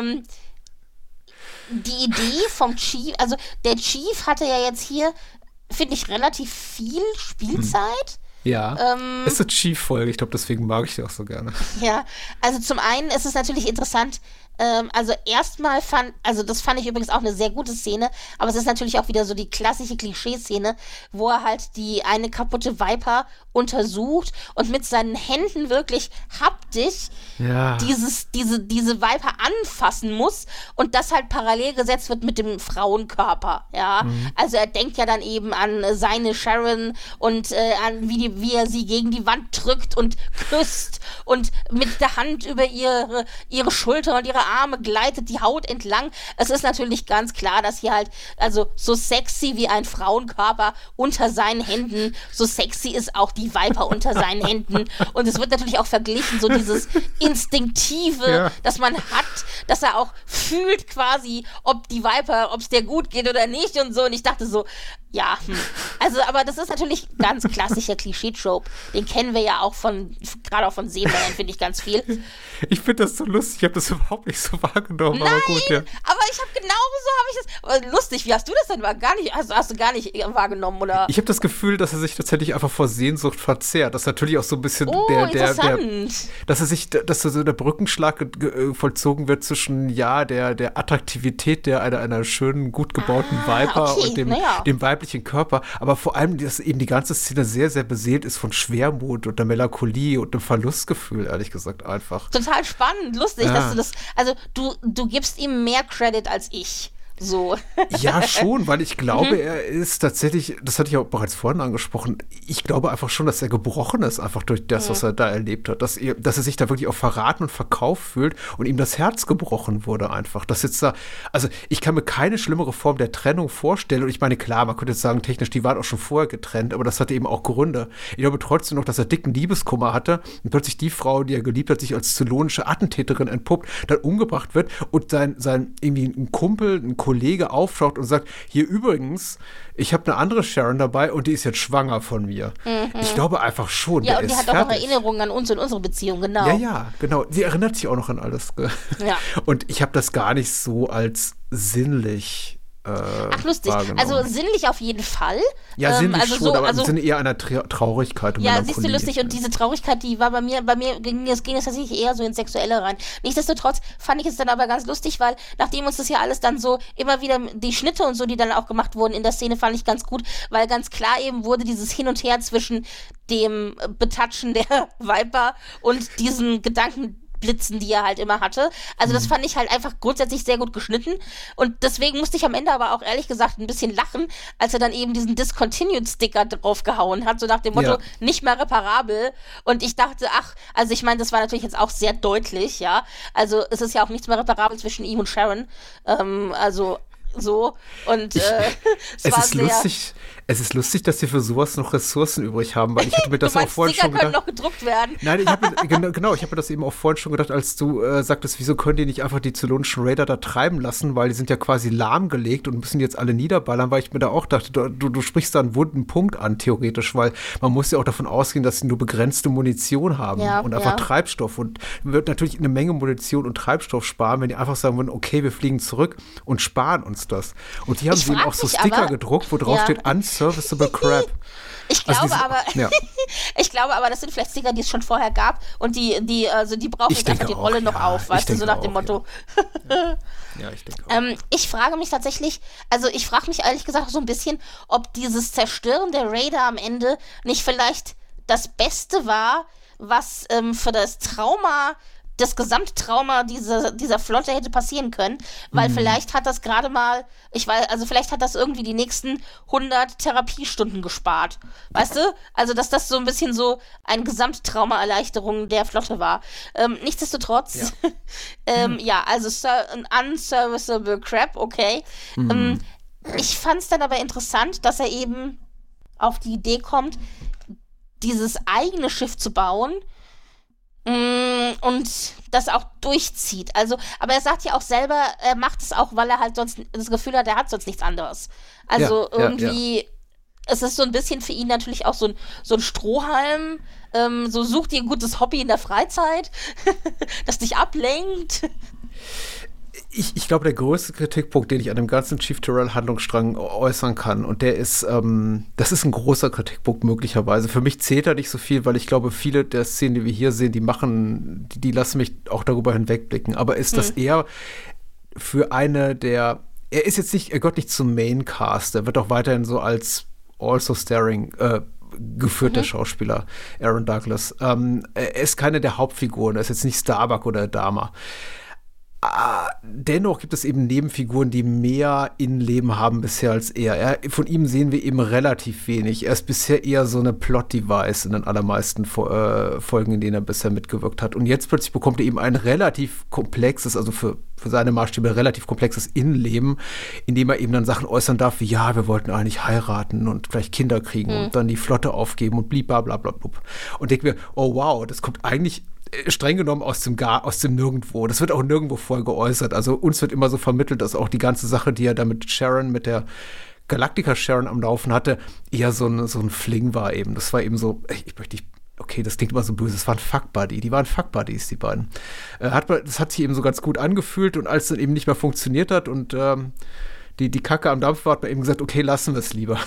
Die Idee vom Chief, also der Chief hatte ja jetzt hier finde ich, relativ viel Spielzeit. Ja, ist eine Chief-Folge, ich glaube, deswegen mag ich die auch so gerne. Ja, also zum einen ist es natürlich interessant, also erstmal das fand ich übrigens auch eine sehr gute Szene, aber es ist natürlich auch wieder so die klassische Klischee-Szene, wo er halt die eine kaputte Viper untersucht und mit seinen Händen wirklich haptisch diese Viper anfassen muss und das halt parallel gesetzt wird mit dem Frauenkörper, ja. Also er denkt ja dann eben an seine Sharon und an wie er sie gegen die Wand drückt und küsst und mit der Hand über ihre Schulter und ihre Arme gleitet die Haut entlang. Es ist natürlich ganz klar, dass hier halt, also so sexy wie ein Frauenkörper unter seinen Händen, so sexy ist auch die Viper unter seinen Händen. Und es wird natürlich auch verglichen, so dieses Instinktive, das man hat, dass er auch fühlt quasi, ob die Viper, ob es der gut geht oder nicht und so. Und ich dachte so, ja, also, aber das ist natürlich ganz klassischer Klischee-Trope. Den kennen wir ja auch gerade auch von Seemännern, finde ich ganz viel. Ich finde das so lustig, ich habe das überhaupt nicht so wahrgenommen. Nein, aber gut, ja. Aber ich habe das, lustig, wie hast du das denn hast du gar nicht wahrgenommen, oder? Ich habe das Gefühl, dass er sich tatsächlich einfach vor Sehnsucht verzehrt. Das ist natürlich auch so ein bisschen dass so der Brückenschlag vollzogen wird zwischen, der Attraktivität einer schönen, gut gebauten Viper und dem weiblichen Körper, aber vor allem, dass eben die ganze Szene sehr, sehr beseelt ist von Schwermut und der Melancholie und dem Verlustgefühl, ehrlich gesagt, einfach. Total spannend, lustig, dass du das, also du gibst ihm mehr Credit als ich. So. Ja, schon, weil ich glaube, er ist tatsächlich, das hatte ich auch bereits vorhin angesprochen, ich glaube einfach schon, dass er gebrochen ist, einfach durch das, was er da erlebt hat, dass er sich da wirklich auch verraten und verkauft fühlt und ihm das Herz gebrochen wurde einfach. Das jetzt da, also ich kann mir keine schlimmere Form der Trennung vorstellen und ich meine, klar, man könnte jetzt sagen, technisch, die waren auch schon vorher getrennt, aber das hatte eben auch Gründe. Ich glaube trotzdem noch, dass er dicken Liebeskummer hatte und plötzlich die Frau, die er geliebt hat, sich als zylonische Attentäterin entpuppt, dann umgebracht wird und sein irgendwie ein Kumpel, ein Kollege auftaucht und sagt, hier übrigens, ich habe eine andere Sharon dabei und die ist jetzt schwanger von mir. Ich glaube einfach schon, ja, und die hat auch Erinnerungen an uns und unsere Beziehung, genau. Ja, genau. Sie erinnert sich auch noch an alles. Ja. Und ich habe das gar nicht so als sinnlich lustig. Also sinnlich auf jeden Fall. Ja, sinnlich also schon, aber im Sinne eher einer Traurigkeit und ja, siehst du, lustig. Und diese Traurigkeit, die war bei mir ging es tatsächlich eher so ins Sexuelle rein. Nichtsdestotrotz fand ich es dann aber ganz lustig, weil nachdem uns das ja alles dann so immer wieder, die Schnitte und so, die dann auch gemacht wurden in der Szene, fand ich ganz gut, weil ganz klar eben wurde dieses Hin und Her zwischen dem Betatschen der Viper und diesen Gedankenblitzen, die er halt immer hatte. Also das fand ich halt einfach grundsätzlich sehr gut geschnitten und deswegen musste ich am Ende aber auch ehrlich gesagt ein bisschen lachen, als er dann eben diesen Discontinued-Sticker draufgehauen hat, so nach dem Motto, nicht mehr reparabel und ich dachte, also ich meine, das war natürlich jetzt auch sehr deutlich, ja, also es ist ja auch nichts mehr reparabel zwischen ihm und Sharon, also so und es ist lustig, dass sie für sowas noch Ressourcen übrig haben, weil ich hatte mir das auch vorhin schon gedacht. Können noch gedruckt werden. Nein, ich habe mir das eben auch vorhin schon gedacht, als du sagtest, wieso können die nicht einfach die zylonischen Raider da treiben lassen, weil die sind ja quasi lahmgelegt und müssen jetzt alle niederballern, weil ich mir da auch dachte, du sprichst da einen wunden Punkt an, theoretisch, weil man muss ja auch davon ausgehen, dass sie nur begrenzte Munition haben und einfach Treibstoff und wird natürlich eine Menge Munition und Treibstoff sparen, wenn die einfach sagen würden, okay, wir fliegen zurück und sparen uns das. Und die haben sie eben auch so Sticker gedruckt, wo drauf steht, Unserviceable Crap. Ich glaube aber, das sind vielleicht Sticker, die es schon vorher gab und die brauchen jetzt einfach die Rolle noch auf, weißt du, so nach dem Motto. Ja, ich denke auch. Ich frage mich tatsächlich, also ich frage mich ehrlich gesagt so ein bisschen, ob dieses Zerstören der Raider am Ende nicht vielleicht das Beste war, was für das Gesamttrauma dieser Flotte hätte passieren können, weil vielleicht hat das gerade mal, vielleicht hat das irgendwie die nächsten 100 Therapiestunden gespart, weißt du? Also, dass das so ein bisschen so eine Gesamttraumaerleichterung der Flotte war. Nichtsdestotrotz, also ein unserviceable crap, okay. Ich fand es dann aber interessant, dass er eben auf die Idee kommt, dieses eigene Schiff zu bauen, und das auch durchzieht. Also, aber er sagt ja auch selber, er macht es auch, weil er halt sonst das Gefühl hat, er hat sonst nichts anderes. Also es ist so ein bisschen für ihn natürlich auch so ein Strohhalm, so such dir ein gutes Hobby in der Freizeit, das dich ablenkt. Ich glaube, der größte Kritikpunkt, den ich an dem ganzen Chief Tyrell-Handlungsstrang äußern kann, und der ist, das ist ein großer Kritikpunkt möglicherweise. Für mich zählt er nicht so viel, weil ich glaube, viele der Szenen, die wir hier sehen, die lassen mich auch darüber hinwegblicken. Aber ist das eher für er ist jetzt nicht, er gehört nicht zum Maincast, er wird auch weiterhin so als also starring geführt, der Schauspieler Aaron Douglas. Er ist keine der Hauptfiguren, er ist jetzt nicht Starbuck oder Dahmer. Dennoch gibt es eben Nebenfiguren, die mehr Innenleben haben bisher als er. Von ihm sehen wir eben relativ wenig. Er ist bisher eher so eine Plot-Device in den allermeisten Folgen, in denen er bisher mitgewirkt hat. Und jetzt plötzlich bekommt er eben ein relativ komplexes, also für seine Maßstäbe relativ komplexes Innenleben, in dem er eben dann Sachen äußern darf, wie ja, wir wollten eigentlich heiraten und vielleicht Kinder kriegen und dann die Flotte aufgeben und blablabla. Und denke mir, oh wow, das kommt eigentlich streng genommen aus dem Nirgendwo. Das wird auch nirgendwo vorher geäußert. Also uns wird immer so vermittelt, dass auch die ganze Sache, die er da mit der Galactica Sharon am Laufen hatte, eher so ein Fling war eben. Das war eben so, okay, das klingt immer so böse, das war ein Fuck-Buddy. Die waren Fuck-Buddies, die beiden. Das hat sich eben so ganz gut angefühlt und als es dann eben nicht mehr funktioniert hat und die Kacke am Dampf war, hat man eben gesagt, okay, lassen wir es lieber.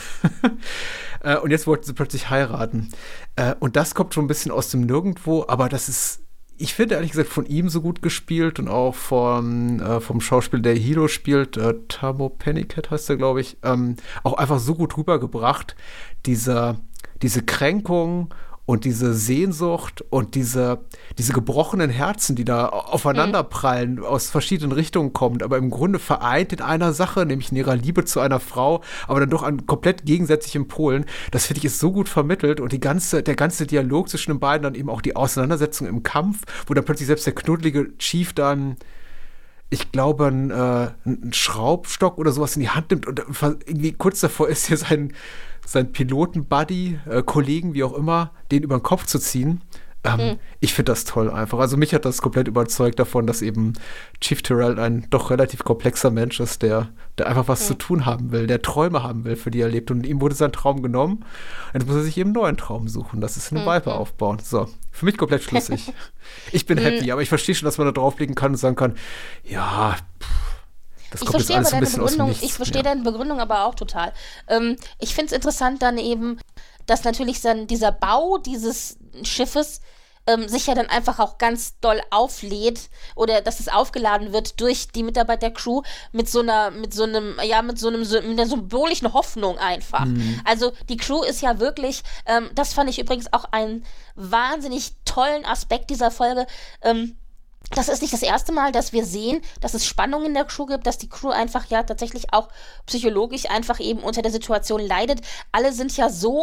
Und jetzt wollten sie plötzlich heiraten. Und das kommt schon ein bisschen aus dem Nirgendwo, aber das ist, ich finde ehrlich gesagt, von ihm so gut gespielt und auch vom Schauspieler, der Hilo spielt, Tamo Pennycat heißt er, glaube ich, auch einfach so gut rübergebracht, diese Kränkung und diese Sehnsucht und diese gebrochenen Herzen, die da aufeinanderprallen, aus verschiedenen Richtungen kommt, aber im Grunde vereint in einer Sache, nämlich in ihrer Liebe zu einer Frau, aber dann doch an komplett gegensätzlichen Polen. Das finde ich ist so gut vermittelt und der ganze Dialog zwischen den beiden, dann eben auch die Auseinandersetzung im Kampf, wo dann plötzlich selbst der knuddelige Chief dann, ich glaube, einen Schraubstock oder sowas in die Hand nimmt und irgendwie kurz davor ist, hier sein Piloten-Buddy, Kollegen, wie auch immer, den über den Kopf zu ziehen. Ich finde das toll einfach. Also mich hat das komplett überzeugt davon, dass eben Chief Tyrell ein doch relativ komplexer Mensch ist, der einfach was zu tun haben will, der Träume haben will, für die er lebt. Und ihm wurde sein Traum genommen. Jetzt muss er sich eben einen neuen Traum suchen. Das ist eine Viper aufbauen. So, für mich komplett schlüssig. Ich bin happy, aber ich verstehe schon, dass man da drauflegen kann und sagen kann, ja, das kommt jetzt alles ein bisschen aus dem Nichts. Ich verstehe deine Begründung aber auch total. Ich finde es interessant dann eben, dass natürlich dann dieser Bau dieses Schiffes sich ja dann einfach auch ganz doll auflädt oder dass es aufgeladen wird durch die Mitarbeiter der Crew mit so einer symbolischen Hoffnung einfach. Also die Crew ist ja wirklich, das fand ich übrigens auch einen wahnsinnig tollen Aspekt dieser Folge, das ist nicht das erste Mal, dass wir sehen, dass es Spannung in der Crew gibt, dass die Crew einfach ja tatsächlich auch psychologisch einfach eben unter der Situation leidet. Alle sind ja so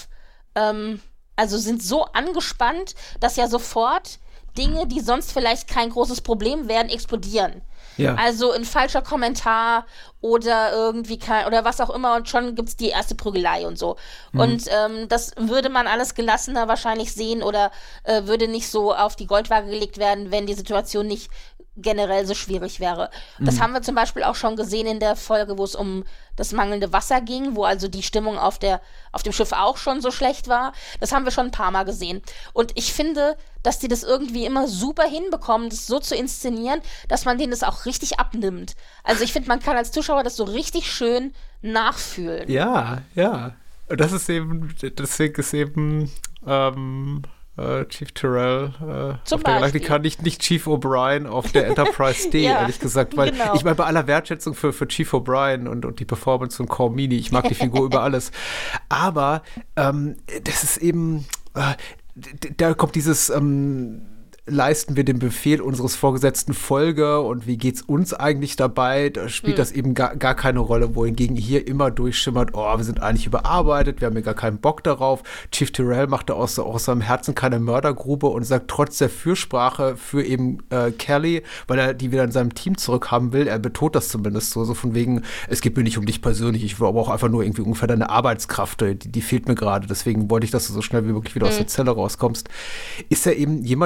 sind so angespannt, dass ja sofort Dinge, die sonst vielleicht kein großes Problem wären, explodieren. Ja. Also ein falscher Kommentar oder irgendwie oder was auch immer und schon gibt's die erste Prügelei und so. Und das würde man alles gelassener wahrscheinlich sehen oder würde nicht so auf die Goldwaage gelegt werden, wenn die Situation nicht generell so schwierig wäre. Das haben wir zum Beispiel auch schon gesehen in der Folge, wo es um das mangelnde Wasser ging, wo also die Stimmung auf dem Schiff auch schon so schlecht war. Das haben wir schon ein paar Mal gesehen. Und ich finde, dass die das irgendwie immer super hinbekommen, das so zu inszenieren, dass man denen das auch richtig abnimmt. Also ich finde, man kann als Zuschauer das so richtig schön nachfühlen. Ja. Und das ist eben, deswegen ist eben Chief Tyrell auf der Galactica, nicht Chief O'Brien auf der Enterprise D, ehrlich gesagt, weil ich meine, bei aller Wertschätzung für Chief O'Brien und die Performance von Cormini, ich mag die Figur über alles, aber das ist eben, da kommt dieses leisten wir dem Befehl unseres Vorgesetzten Folge und wie geht's uns eigentlich dabei? Da spielt das eben gar keine Rolle, wohingegen hier immer durchschimmert, wir sind eigentlich überarbeitet, wir haben ja gar keinen Bock darauf. Chief Tyrell macht da aus seinem Herzen keine Mördergrube und sagt trotz der Fürsprache für eben Kelly, weil er die wieder in seinem Team zurückhaben will, er betont das zumindest so von wegen, es geht mir nicht um dich persönlich, ich will aber auch einfach nur irgendwie ungefähr deine Arbeitskraft, die fehlt mir gerade, deswegen wollte ich, dass du so schnell wie möglich wieder aus der Zelle rauskommst. Ist er eben jemand, der sich auch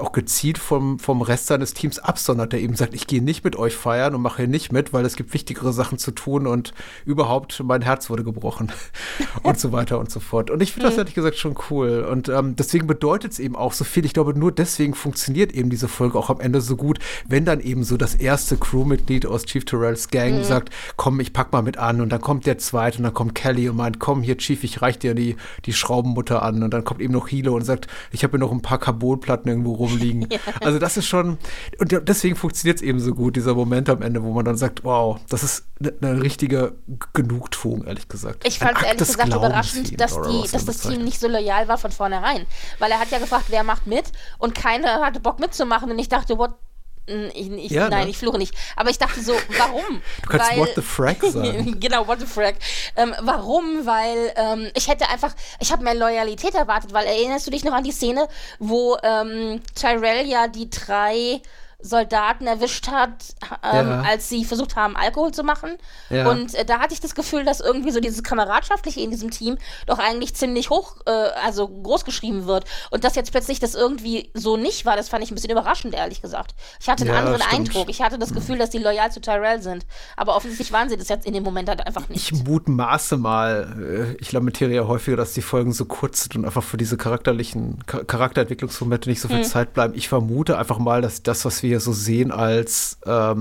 auch gezielt vom Rest seines Teams absondert, der eben sagt, ich gehe nicht mit euch feiern und mache hier nicht mit, weil es gibt wichtigere Sachen zu tun und überhaupt mein Herz wurde gebrochen und so weiter und so fort. Und ich finde das ehrlich gesagt schon cool. Und deswegen bedeutet es eben auch so viel. Ich glaube, nur deswegen funktioniert eben diese Folge auch am Ende so gut, wenn dann eben so das erste Crewmitglied aus Chief Tyrells Gang sagt, komm, ich pack mal mit an. Und dann kommt der zweite und dann kommt Kelly und meint, komm hier, Chief, ich reich dir die Schraubenmutter an. Und dann kommt eben noch Hilo und sagt, ich habe hier noch ein paar Carbonplatten irgendwo rumliegen. Ja. Also das ist schon, und deswegen funktioniert es eben so gut, dieser Moment am Ende, wo man dann sagt, wow, das ist eine richtige Genugtuung, ehrlich gesagt. Ich fand es ehrlich gesagt überraschend, dass das Team nicht so loyal war von vornherein. Weil er hat ja gefragt, wer macht mit? Und keiner hatte Bock mitzumachen. Und ich dachte, nein, ich fluche nicht. Aber ich dachte so, warum? Du kannst what the frack sagen. Genau, what the frack. Warum? Weil ich habe mehr Loyalität erwartet, weil erinnerst du dich noch an die Szene, wo Tyrell ja die 3 Soldaten erwischt hat, als sie versucht haben, Alkohol zu machen. Ja. Und da hatte ich das Gefühl, dass irgendwie so dieses Kameradschaftliche in diesem Team doch eigentlich ziemlich also groß geschrieben wird. Und dass jetzt plötzlich das irgendwie so nicht war, das fand ich ein bisschen überraschend, ehrlich gesagt. Ich hatte einen anderen Eindruck. Ich hatte das Gefühl, dass die loyal zu Tyrell sind. Aber offensichtlich waren sie das jetzt in dem Moment halt einfach nicht. Ich mutmaße mal, ich lamentiere ja häufiger, dass die Folgen so kurz sind und einfach für diese Charakterentwicklungsmomente nicht so viel Zeit bleiben. Ich vermute einfach mal, dass das, was wir so sehen als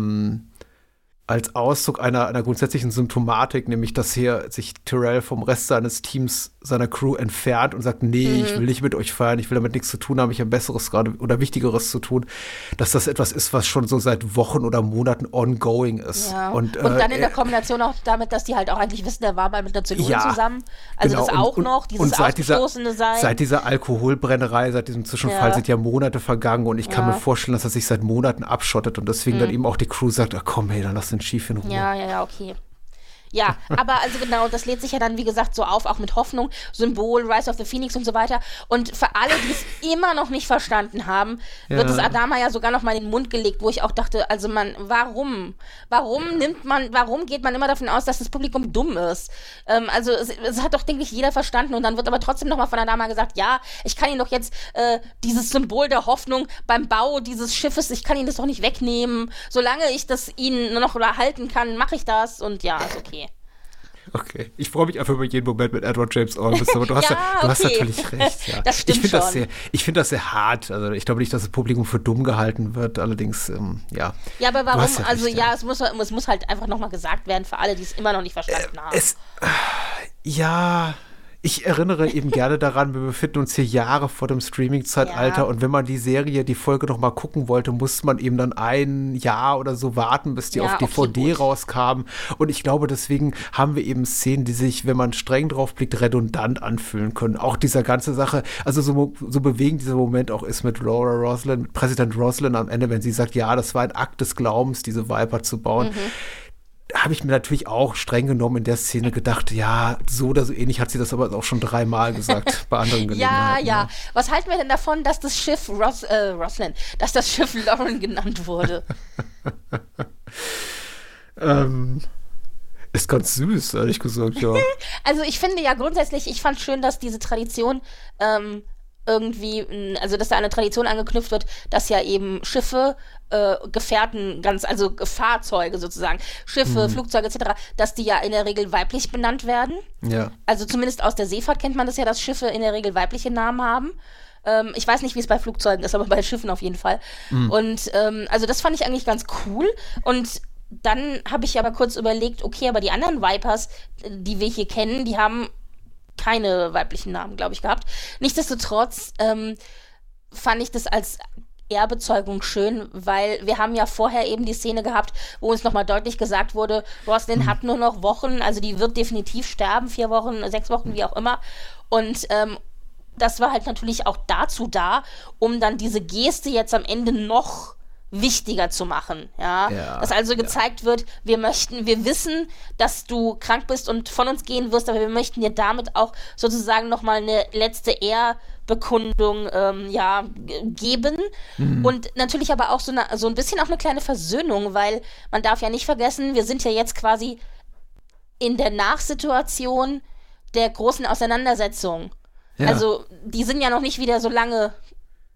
Ausdruck einer grundsätzlichen Symptomatik, nämlich dass hier sich Tyrell vom Rest seines Teams, seiner Crew entfernt und sagt, nee, ich will nicht mit euch feiern, ich will damit nichts zu tun haben, ich habe Besseres gerade oder Wichtigeres zu tun, dass das etwas ist, was schon so seit Wochen oder Monaten ongoing ist. Ja. Und dann in der Kombination auch damit, dass die halt auch eigentlich wissen, er war mal mit einer Zylonin zusammen. Also genau. Das auch noch, dieses Ausgestoßene sein. Seit dieser Alkoholbrennerei, seit diesem Zwischenfall sind ja Monate vergangen und ich kann mir vorstellen, dass er sich seit Monaten abschottet und deswegen dann eben auch die Crew sagt, ach komm, hey, dann lass den Chief in Ruhe. Ja, okay. Ja, aber also genau, das lädt sich ja dann, wie gesagt, so auf, auch mit Hoffnung, Symbol, Rise of the Phoenix und so weiter. Und für alle, die es immer noch nicht verstanden haben, wird es Adama ja sogar noch mal in den Mund gelegt, wo ich auch dachte, also warum geht man immer davon aus, dass das Publikum dumm ist? Also es hat doch, denke ich, jeder verstanden und dann wird aber trotzdem noch mal von Adama gesagt, ja, ich kann Ihnen doch jetzt dieses Symbol der Hoffnung beim Bau dieses Schiffes, ich kann Ihnen das doch nicht wegnehmen. Solange ich das Ihnen nur noch erhalten kann, mache ich das und ja, ist okay. Okay, ich freue mich einfach über jeden Moment mit Edward James Olmos, aber du hast natürlich recht. Ja. Das stimmt ich finde das sehr hart. Also ich glaube nicht, dass das Publikum für dumm gehalten wird. Allerdings, ja. Ja, aber warum? Also ja, es muss halt einfach nochmal gesagt werden für alle, die es immer noch nicht verstanden haben. Ich erinnere eben gerne daran, wir befinden uns hier Jahre vor dem Streaming-Zeitalter und wenn man die Folge noch mal gucken wollte, musste man eben dann ein Jahr oder so warten, bis die auf DVD rauskamen. Und ich glaube, deswegen haben wir eben Szenen, die sich, wenn man streng drauf blickt, redundant anfühlen können. Auch dieser ganze Sache, also so bewegend dieser Moment auch ist mit Laura Roslin, mit Präsident Roslin am Ende, wenn sie sagt, ja, das war ein Akt des Glaubens, diese Viper zu bauen. Habe ich mir natürlich auch streng genommen in der Szene gedacht, ja, so oder so ähnlich hat sie das aber auch schon 3-mal gesagt bei anderen Gelegenheiten. Ja. Was halten wir denn davon, dass das Schiff Roslin, dass das Schiff Lauren genannt wurde? Ist ganz süß, ehrlich gesagt, ja. Also ich finde ja grundsätzlich, ich fand schön, dass diese Tradition irgendwie, also dass da eine Tradition angeknüpft wird, dass ja eben Schiffe, Gefährten, also Fahrzeuge sozusagen, Schiffe, Flugzeuge etc., dass die ja in der Regel weiblich benannt werden. Ja. Also zumindest aus der Seefahrt kennt man das ja, dass Schiffe in der Regel weibliche Namen haben. Ich weiß nicht, wie es bei Flugzeugen ist, aber bei Schiffen auf jeden Fall. Und also das fand ich eigentlich ganz cool. Und dann habe ich aber kurz überlegt, okay, aber die anderen Vipers, die wir hier kennen, die haben keine weiblichen Namen, glaube ich, gehabt. Nichtsdestotrotz fand ich das als Ehrbezeugung schön, weil wir haben ja vorher eben die Szene gehabt, wo uns nochmal deutlich gesagt wurde, Roslin hat nur noch Wochen, also die wird definitiv sterben, 4 Wochen, 6 Wochen, wie auch immer. Und das war halt natürlich auch dazu da, um dann diese Geste jetzt am Ende noch wichtiger zu machen, dass also gezeigt wird, wir wissen, dass du krank bist und von uns gehen wirst, aber wir möchten dir damit auch sozusagen nochmal eine letzte Ehrbekundung geben und natürlich aber auch so ein bisschen auch eine kleine Versöhnung, weil man darf ja nicht vergessen, wir sind ja jetzt quasi in der Nachsituation der großen Auseinandersetzung. Ja. Also die sind ja noch nicht wieder so lange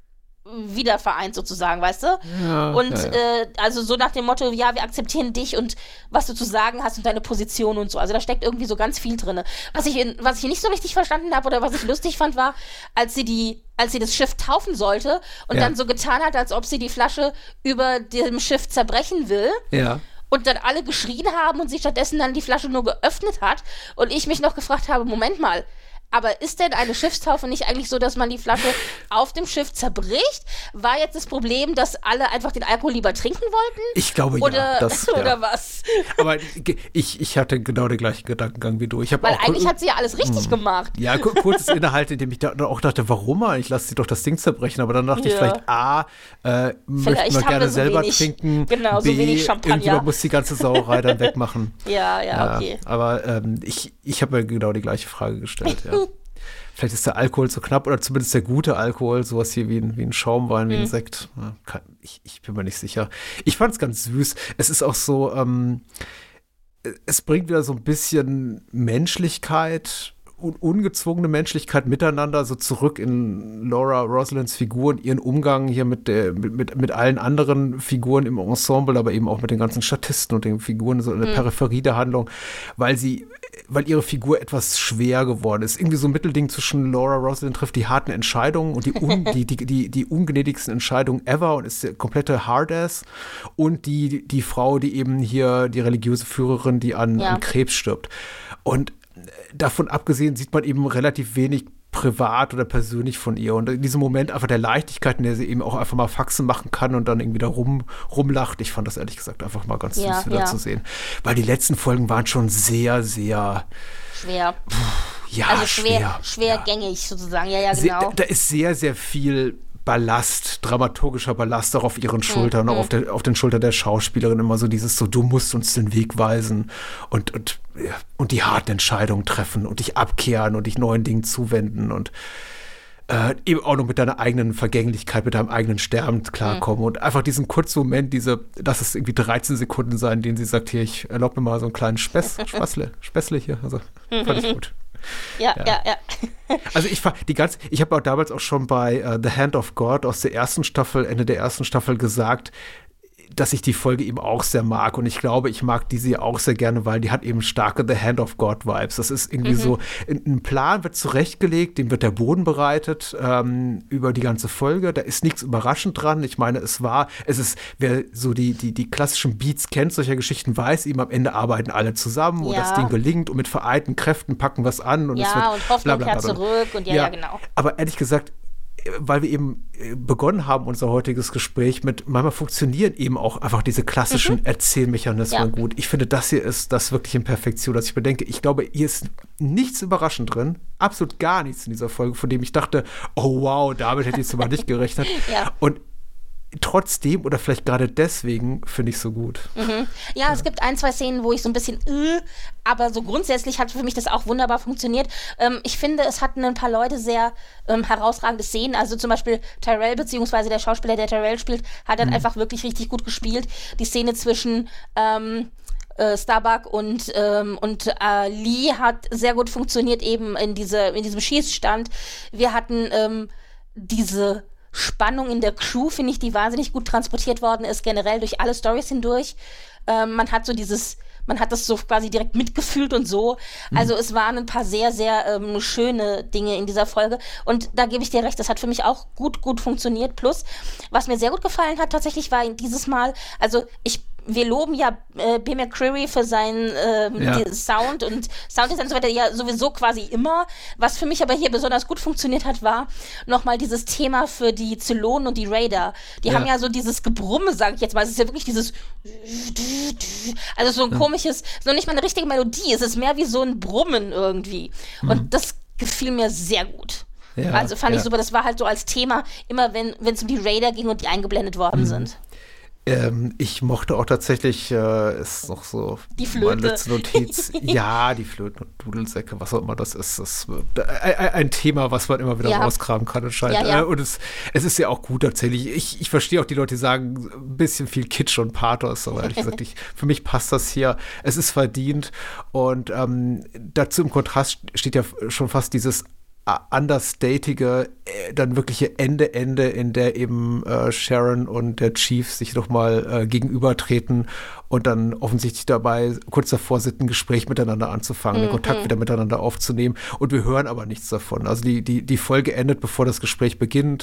wieder vereint sozusagen, weißt du? Ja, und ja. Also so nach dem Motto, ja, wir akzeptieren dich und was du zu sagen hast und deine Position und so. Also da steckt irgendwie so ganz viel drin. Was ich nicht so richtig verstanden habe oder was ich lustig fand, war, als sie das Schiff taufen sollte und dann so getan hat, als ob sie die Flasche über dem Schiff zerbrechen will. Ja. Und dann alle geschrien haben und sie stattdessen dann die Flasche nur geöffnet hat. Und ich mich noch gefragt habe, Moment mal, aber ist denn eine Schiffstaufe nicht eigentlich so, dass man die Flasche auf dem Schiff zerbricht? War jetzt das Problem, dass alle einfach den Alkohol lieber trinken wollten? Ich glaube, oder, ja. Oder was? Aber ich hatte genau den gleichen Gedankengang wie du. Weil eigentlich hat sie ja alles richtig gemacht. Ja, kurzes Innehalten, in dem ich dann auch dachte, warum eigentlich? Lass sie doch das Ding zerbrechen. Aber dann dachte ich vielleicht, möchte man gerne selber trinken. Genau, so wenig Champagner. Irgendjemand muss die ganze Sauerei dann wegmachen. Ja, okay. Aber ich habe mir genau die gleiche Frage gestellt, ja. Vielleicht ist der Alkohol zu knapp oder zumindest der gute Alkohol, sowas hier wie ein Schaumwein, wie ein Sekt. Ich bin mir nicht sicher. Ich fand es ganz süß. Es ist auch so, es bringt wieder so ein bisschen Menschlichkeit und ungezwungene Menschlichkeit miteinander so zurück in Laura Roslins Figur und ihren Umgang hier mit allen anderen Figuren im Ensemble, aber eben auch mit den ganzen Statisten und den Figuren so in der Peripherie der Handlung, weil ihre Figur etwas schwer geworden ist. Irgendwie so ein Mittelding zwischen Laura Roslin trifft die harten Entscheidungen und die ungnädigsten Entscheidungen ever und ist der komplette Hardass und die Frau, die eben hier die religiöse Führerin, die an Krebs stirbt. Und davon abgesehen sieht man eben relativ wenig privat oder persönlich von ihr. Und in diesem Moment einfach der Leichtigkeit, in der sie eben auch einfach mal Faxen machen kann und dann irgendwie da rumlacht. Ich fand das ehrlich gesagt einfach mal ganz süß wieder zu sehen. Weil die letzten Folgen waren schon sehr, sehr schwer. Also schwergängig sozusagen. Ja, genau. Da ist sehr, sehr viel Ballast, dramaturgischer Ballast auch auf ihren Schultern, auch auf den Schultern der Schauspielerin, immer so dieses so, du musst uns den Weg weisen und die harten Entscheidungen treffen und dich abkehren und dich neuen Dingen zuwenden und eben auch noch mit deiner eigenen Vergänglichkeit, mit deinem eigenen Sterben klarkommen und einfach diesen kurzen Moment, lass es irgendwie 13 Sekunden sein, in denen sie sagt, hier, ich erlaube mir mal so einen kleinen Späßle hier, also fand ich gut. Ja. Also ich habe auch damals auch schon bei The Hand of God aus der Ende der ersten Staffel gesagt, dass ich die Folge eben auch sehr mag und ich glaube, ich mag diese auch sehr gerne, weil die hat eben starke The Hand of God Vibes. Das ist irgendwie so, ein Plan wird zurechtgelegt, dem wird der Boden bereitet über die ganze Folge. Da ist nichts überraschend dran. Ich meine, wer so die klassischen Beats kennt, solcher Geschichten weiß, eben am Ende arbeiten alle zusammen und das Ding gelingt und mit vereinten Kräften packen was an und es wird und Hoffnung kehrt zurück und genau. Aber ehrlich gesagt, weil wir eben begonnen haben, unser heutiges Gespräch mit, manchmal funktionieren eben auch einfach diese klassischen Erzählmechanismen gut. Ich finde, das hier ist das wirklich in Perfektion, dass ich bedenke, ich glaube, hier ist nichts überraschend drin, absolut gar nichts in dieser Folge, von dem ich dachte, oh wow, damit hätte ich jetzt mal nicht gerechnet. Und trotzdem oder vielleicht gerade deswegen finde ich es so gut. Ja, es gibt 1, 2 Szenen, wo ich so ein bisschen aber so grundsätzlich hat für mich das auch wunderbar funktioniert. Ich finde, es hatten ein paar Leute sehr herausragende Szenen, also zum Beispiel Tyrell, beziehungsweise der Schauspieler, der Tyrell spielt, hat dann einfach wirklich richtig gut gespielt. Die Szene zwischen Starbuck und Lee hat sehr gut funktioniert, eben in diesem Schießstand. Wir hatten diese Spannung in der Crew, finde ich, die wahnsinnig gut transportiert worden ist, generell durch alle Storys hindurch. Man hat das so quasi direkt mitgefühlt und so. Also es waren ein paar sehr, sehr schöne Dinge in dieser Folge. Und da gebe ich dir recht, das hat für mich auch gut funktioniert. Plus, was mir sehr gut gefallen hat tatsächlich, war dieses Mal, also wir loben ja B. McCreary für seinen Sound und Sounddesign und so weiter ja sowieso quasi immer. Was für mich aber hier besonders gut funktioniert hat, war nochmal dieses Thema für die Zylonen und die Raider. Die haben ja so dieses Gebrumme, sage ich jetzt mal. Es ist ja wirklich dieses also so ein komisches, so nicht mal eine richtige Melodie. Es ist mehr wie so ein Brummen irgendwie. Und das gefiel mir sehr gut. Ja, also fand ich super. Das war halt so als Thema, immer wenn es um die Raider ging und die eingeblendet worden sind. Ich mochte auch tatsächlich, ist noch so die Flöte. Meine letzte Notiz. Ja, die Flöten und Dudelsäcke, was auch immer das ist. Das ist ein Thema, was man immer wieder rauskramen kann anscheinend. Ja. Und es ist ja auch gut tatsächlich. Ich verstehe auch die Leute, die sagen, ein bisschen viel Kitsch und Pathos, aber ehrlich gesagt, für mich passt das hier. Es ist verdient und dazu im Kontrast steht ja schon fast dieses understatige, dann wirkliche Ende, in der eben Sharon und der Chief sich nochmal gegenübertreten und dann offensichtlich dabei kurz davor sind, ein Gespräch miteinander anzufangen, den Kontakt wieder miteinander aufzunehmen. Und wir hören aber nichts davon. Also die Folge endet, bevor das Gespräch beginnt.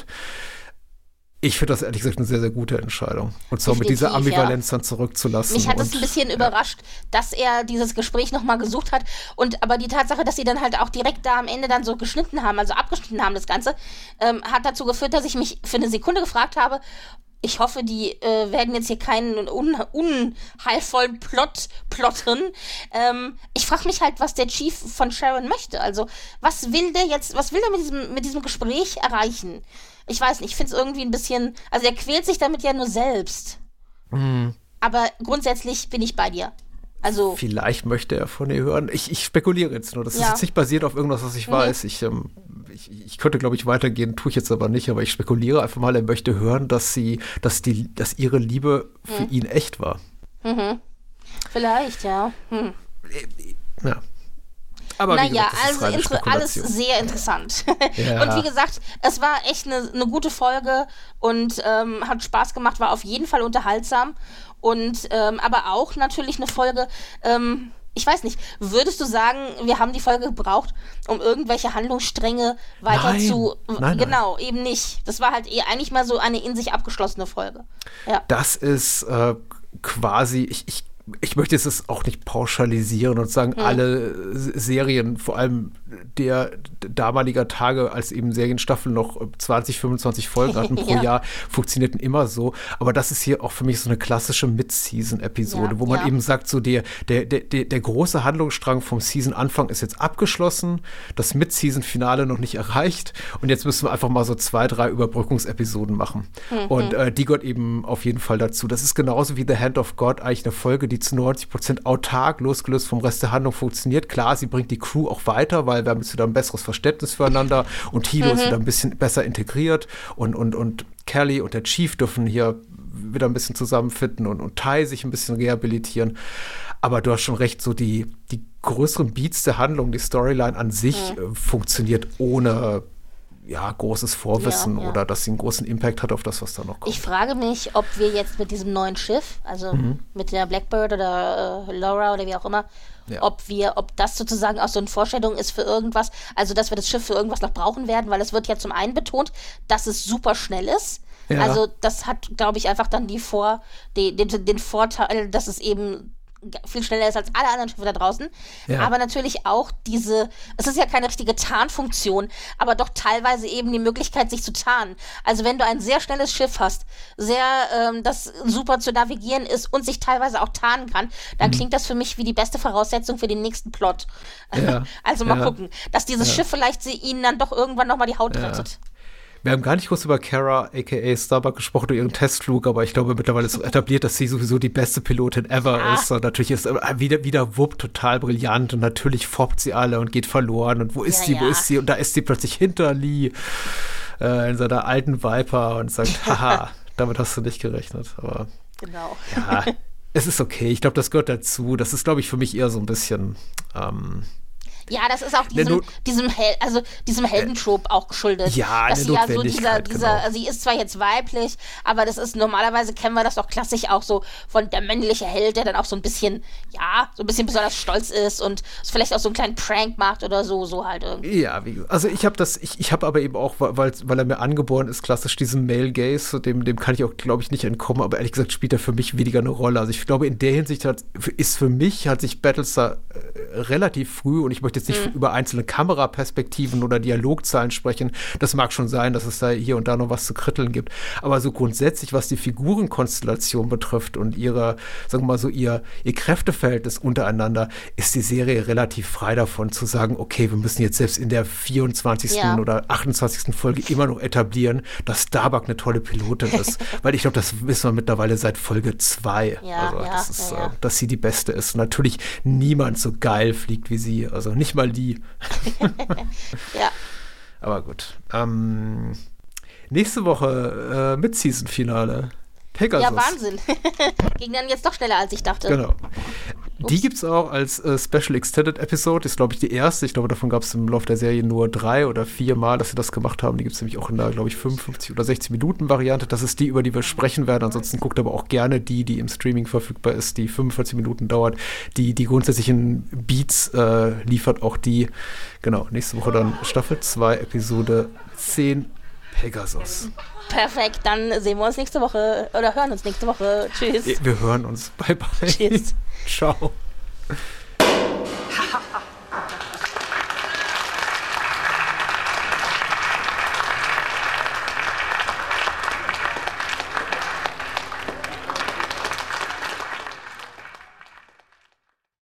Ich finde das ehrlich gesagt eine sehr, sehr gute Entscheidung. Und zwar mit dieser Ambivalenz dann zurückzulassen. Mich hat es ein bisschen überrascht, dass er dieses Gespräch nochmal gesucht hat. Aber die Tatsache, dass sie dann halt auch direkt da am Ende dann so geschnitten haben, also abgeschnitten haben das Ganze, hat dazu geführt, dass ich mich für eine Sekunde gefragt habe, ich hoffe, die werden jetzt hier keinen unheilvollen Plot plottern. Ich frage mich halt, was der Chief von Sharon möchte. Also, was will der mit diesem Gespräch erreichen? Ich weiß nicht, ich finde es irgendwie ein bisschen, also er quält sich damit ja nur selbst. Aber grundsätzlich bin ich bei dir. Also vielleicht möchte er von ihr hören. Ich spekuliere jetzt nur. Das ist jetzt nicht basiert auf irgendwas, was ich weiß. Ich könnte, glaube ich, weitergehen, tue ich jetzt aber nicht, aber ich spekuliere einfach mal, er möchte hören, dass ihre Liebe für ihn echt war. Vielleicht, ja. Ja. Aber naja, also alles sehr interessant. Ja. Und wie gesagt, es war echt eine gute Folge und hat Spaß gemacht, war auf jeden Fall unterhaltsam und aber auch natürlich eine Folge, ich weiß nicht, würdest du sagen, wir haben die Folge gebraucht, um irgendwelche Handlungsstränge weiter Nein. Genau, eben nicht. Das war halt eher eigentlich mal so eine in sich abgeschlossene Folge. Ja. Das ist quasi, ich möchte jetzt auch nicht pauschalisieren und sagen, alle Serien, vor allem der damaliger Tage, als eben Serienstaffeln noch 20, 25 Folgen hatten pro Jahr, funktionierten immer so. Aber das ist hier auch für mich so eine klassische Mid-Season-Episode, wo man eben sagt, so der große Handlungsstrang vom Season-Anfang ist jetzt abgeschlossen, das Mid-Season-Finale noch nicht erreicht und jetzt müssen wir einfach mal so 2, 3 Überbrückungsepisoden machen. Und die gehört eben auf jeden Fall dazu. Das ist genauso wie The Hand of God eigentlich eine Folge, die zu 90% autark, losgelöst vom Rest der Handlung funktioniert. Klar, sie bringt die Crew auch weiter, weil wir haben jetzt wieder ein besseres Verständnis füreinander und Hilo ist wieder ein bisschen besser integriert und Kelly und der Chief dürfen hier wieder ein bisschen zusammenfinden und Ty sich ein bisschen rehabilitieren. Aber du hast schon recht, so die größeren Beats der Handlung, die Storyline an sich funktioniert ohne großes Vorwissen oder dass sie einen großen Impact hat auf das, was da noch kommt. Ich frage mich, ob wir jetzt mit diesem neuen Schiff, also mit der Blackbird oder Laura oder wie auch immer, ob das sozusagen auch so eine Vorstellung ist für irgendwas, also dass wir das Schiff für irgendwas noch brauchen werden, weil es wird ja zum einen betont, dass es super schnell ist. Ja. Also das hat, glaube ich, einfach dann den Vorteil, dass es eben viel schneller ist als alle anderen Schiffe da draußen. Ja. Aber natürlich auch es ist ja keine richtige Tarnfunktion, aber doch teilweise eben die Möglichkeit, sich zu tarnen. Also wenn du ein sehr schnelles Schiff hast, das super zu navigieren ist und sich teilweise auch tarnen kann, dann klingt das für mich wie die beste Voraussetzung für den nächsten Plot. Ja. Also mal gucken, dass dieses Schiff vielleicht ihnen dann doch irgendwann nochmal die Haut rettet. Wir haben gar nicht groß über Kara, a.k.a. Starbuck, gesprochen, über ihren Testflug, aber ich glaube, mittlerweile ist so etabliert, dass sie sowieso die beste Pilotin ever ist. Und natürlich ist wieder Wupp total brillant und natürlich foppt sie alle und geht verloren. Und wo ist sie? Und da ist sie plötzlich hinter Lee in seiner alten Viper und sagt, haha, damit hast du nicht gerechnet. Aber genau. Ja, es ist okay. Ich glaube, das gehört dazu. Das ist, glaube ich, für mich eher so ein bisschen ja, das ist auch diesem Heldentrope auch geschuldet. Ja, dass eine sie ja so Notwendigkeit, sie ist zwar jetzt weiblich, aber das ist normalerweise, kennen wir das doch klassisch auch so von der männliche Held, der dann auch so ein bisschen besonders stolz ist und vielleicht auch so einen kleinen Prank macht oder so halt irgendwie. Ja, also ich habe aber eben auch, weil er mir angeboren ist, klassisch diesen Male Gaze, dem kann ich auch, glaube ich, nicht entkommen, aber ehrlich gesagt spielt er für mich weniger eine Rolle. Also ich glaube, in der Hinsicht hat sich Battlestar relativ früh, und ich möchte jetzt nicht über einzelne Kameraperspektiven oder Dialogzahlen sprechen. Das mag schon sein, dass es da hier und da noch was zu kritteln gibt. Aber so grundsätzlich, was die Figurenkonstellation betrifft und ihr Kräfteverhältnis untereinander, ist die Serie relativ frei davon zu sagen, okay, wir müssen jetzt selbst in der 24. oder 28. Folge immer noch etablieren, dass Starbuck eine tolle Pilotin ist. Weil ich glaube, das wissen wir mittlerweile seit Folge 2. Dass sie die Beste ist. Und natürlich niemand so geil fliegt wie sie. Also nicht mal die. Ja. Aber gut. Nächste Woche Mid-Season-Finale. Pegasus. Ja, Wahnsinn. Ging dann jetzt doch schneller, als ich dachte. Genau. Die gibt's auch als Special Extended Episode. Ist, glaube ich, die erste. Ich glaube, davon gab es im Laufe der Serie nur 3 oder 4 Mal, dass sie das gemacht haben. Die gibt's nämlich auch in der, glaube ich, 55 oder 60 Minuten Variante. Das ist die, über die wir sprechen werden. Ansonsten guckt aber auch gerne die im Streaming verfügbar ist, die 45 Minuten dauert. Die grundsätzlichen Beats liefert auch die. Genau, nächste Woche dann Staffel 2, Episode 10, Pegasus. Perfekt, dann sehen wir uns nächste Woche oder hören uns nächste Woche. Tschüss. Wir hören uns. Bye, bye. Tschüss. Ciao.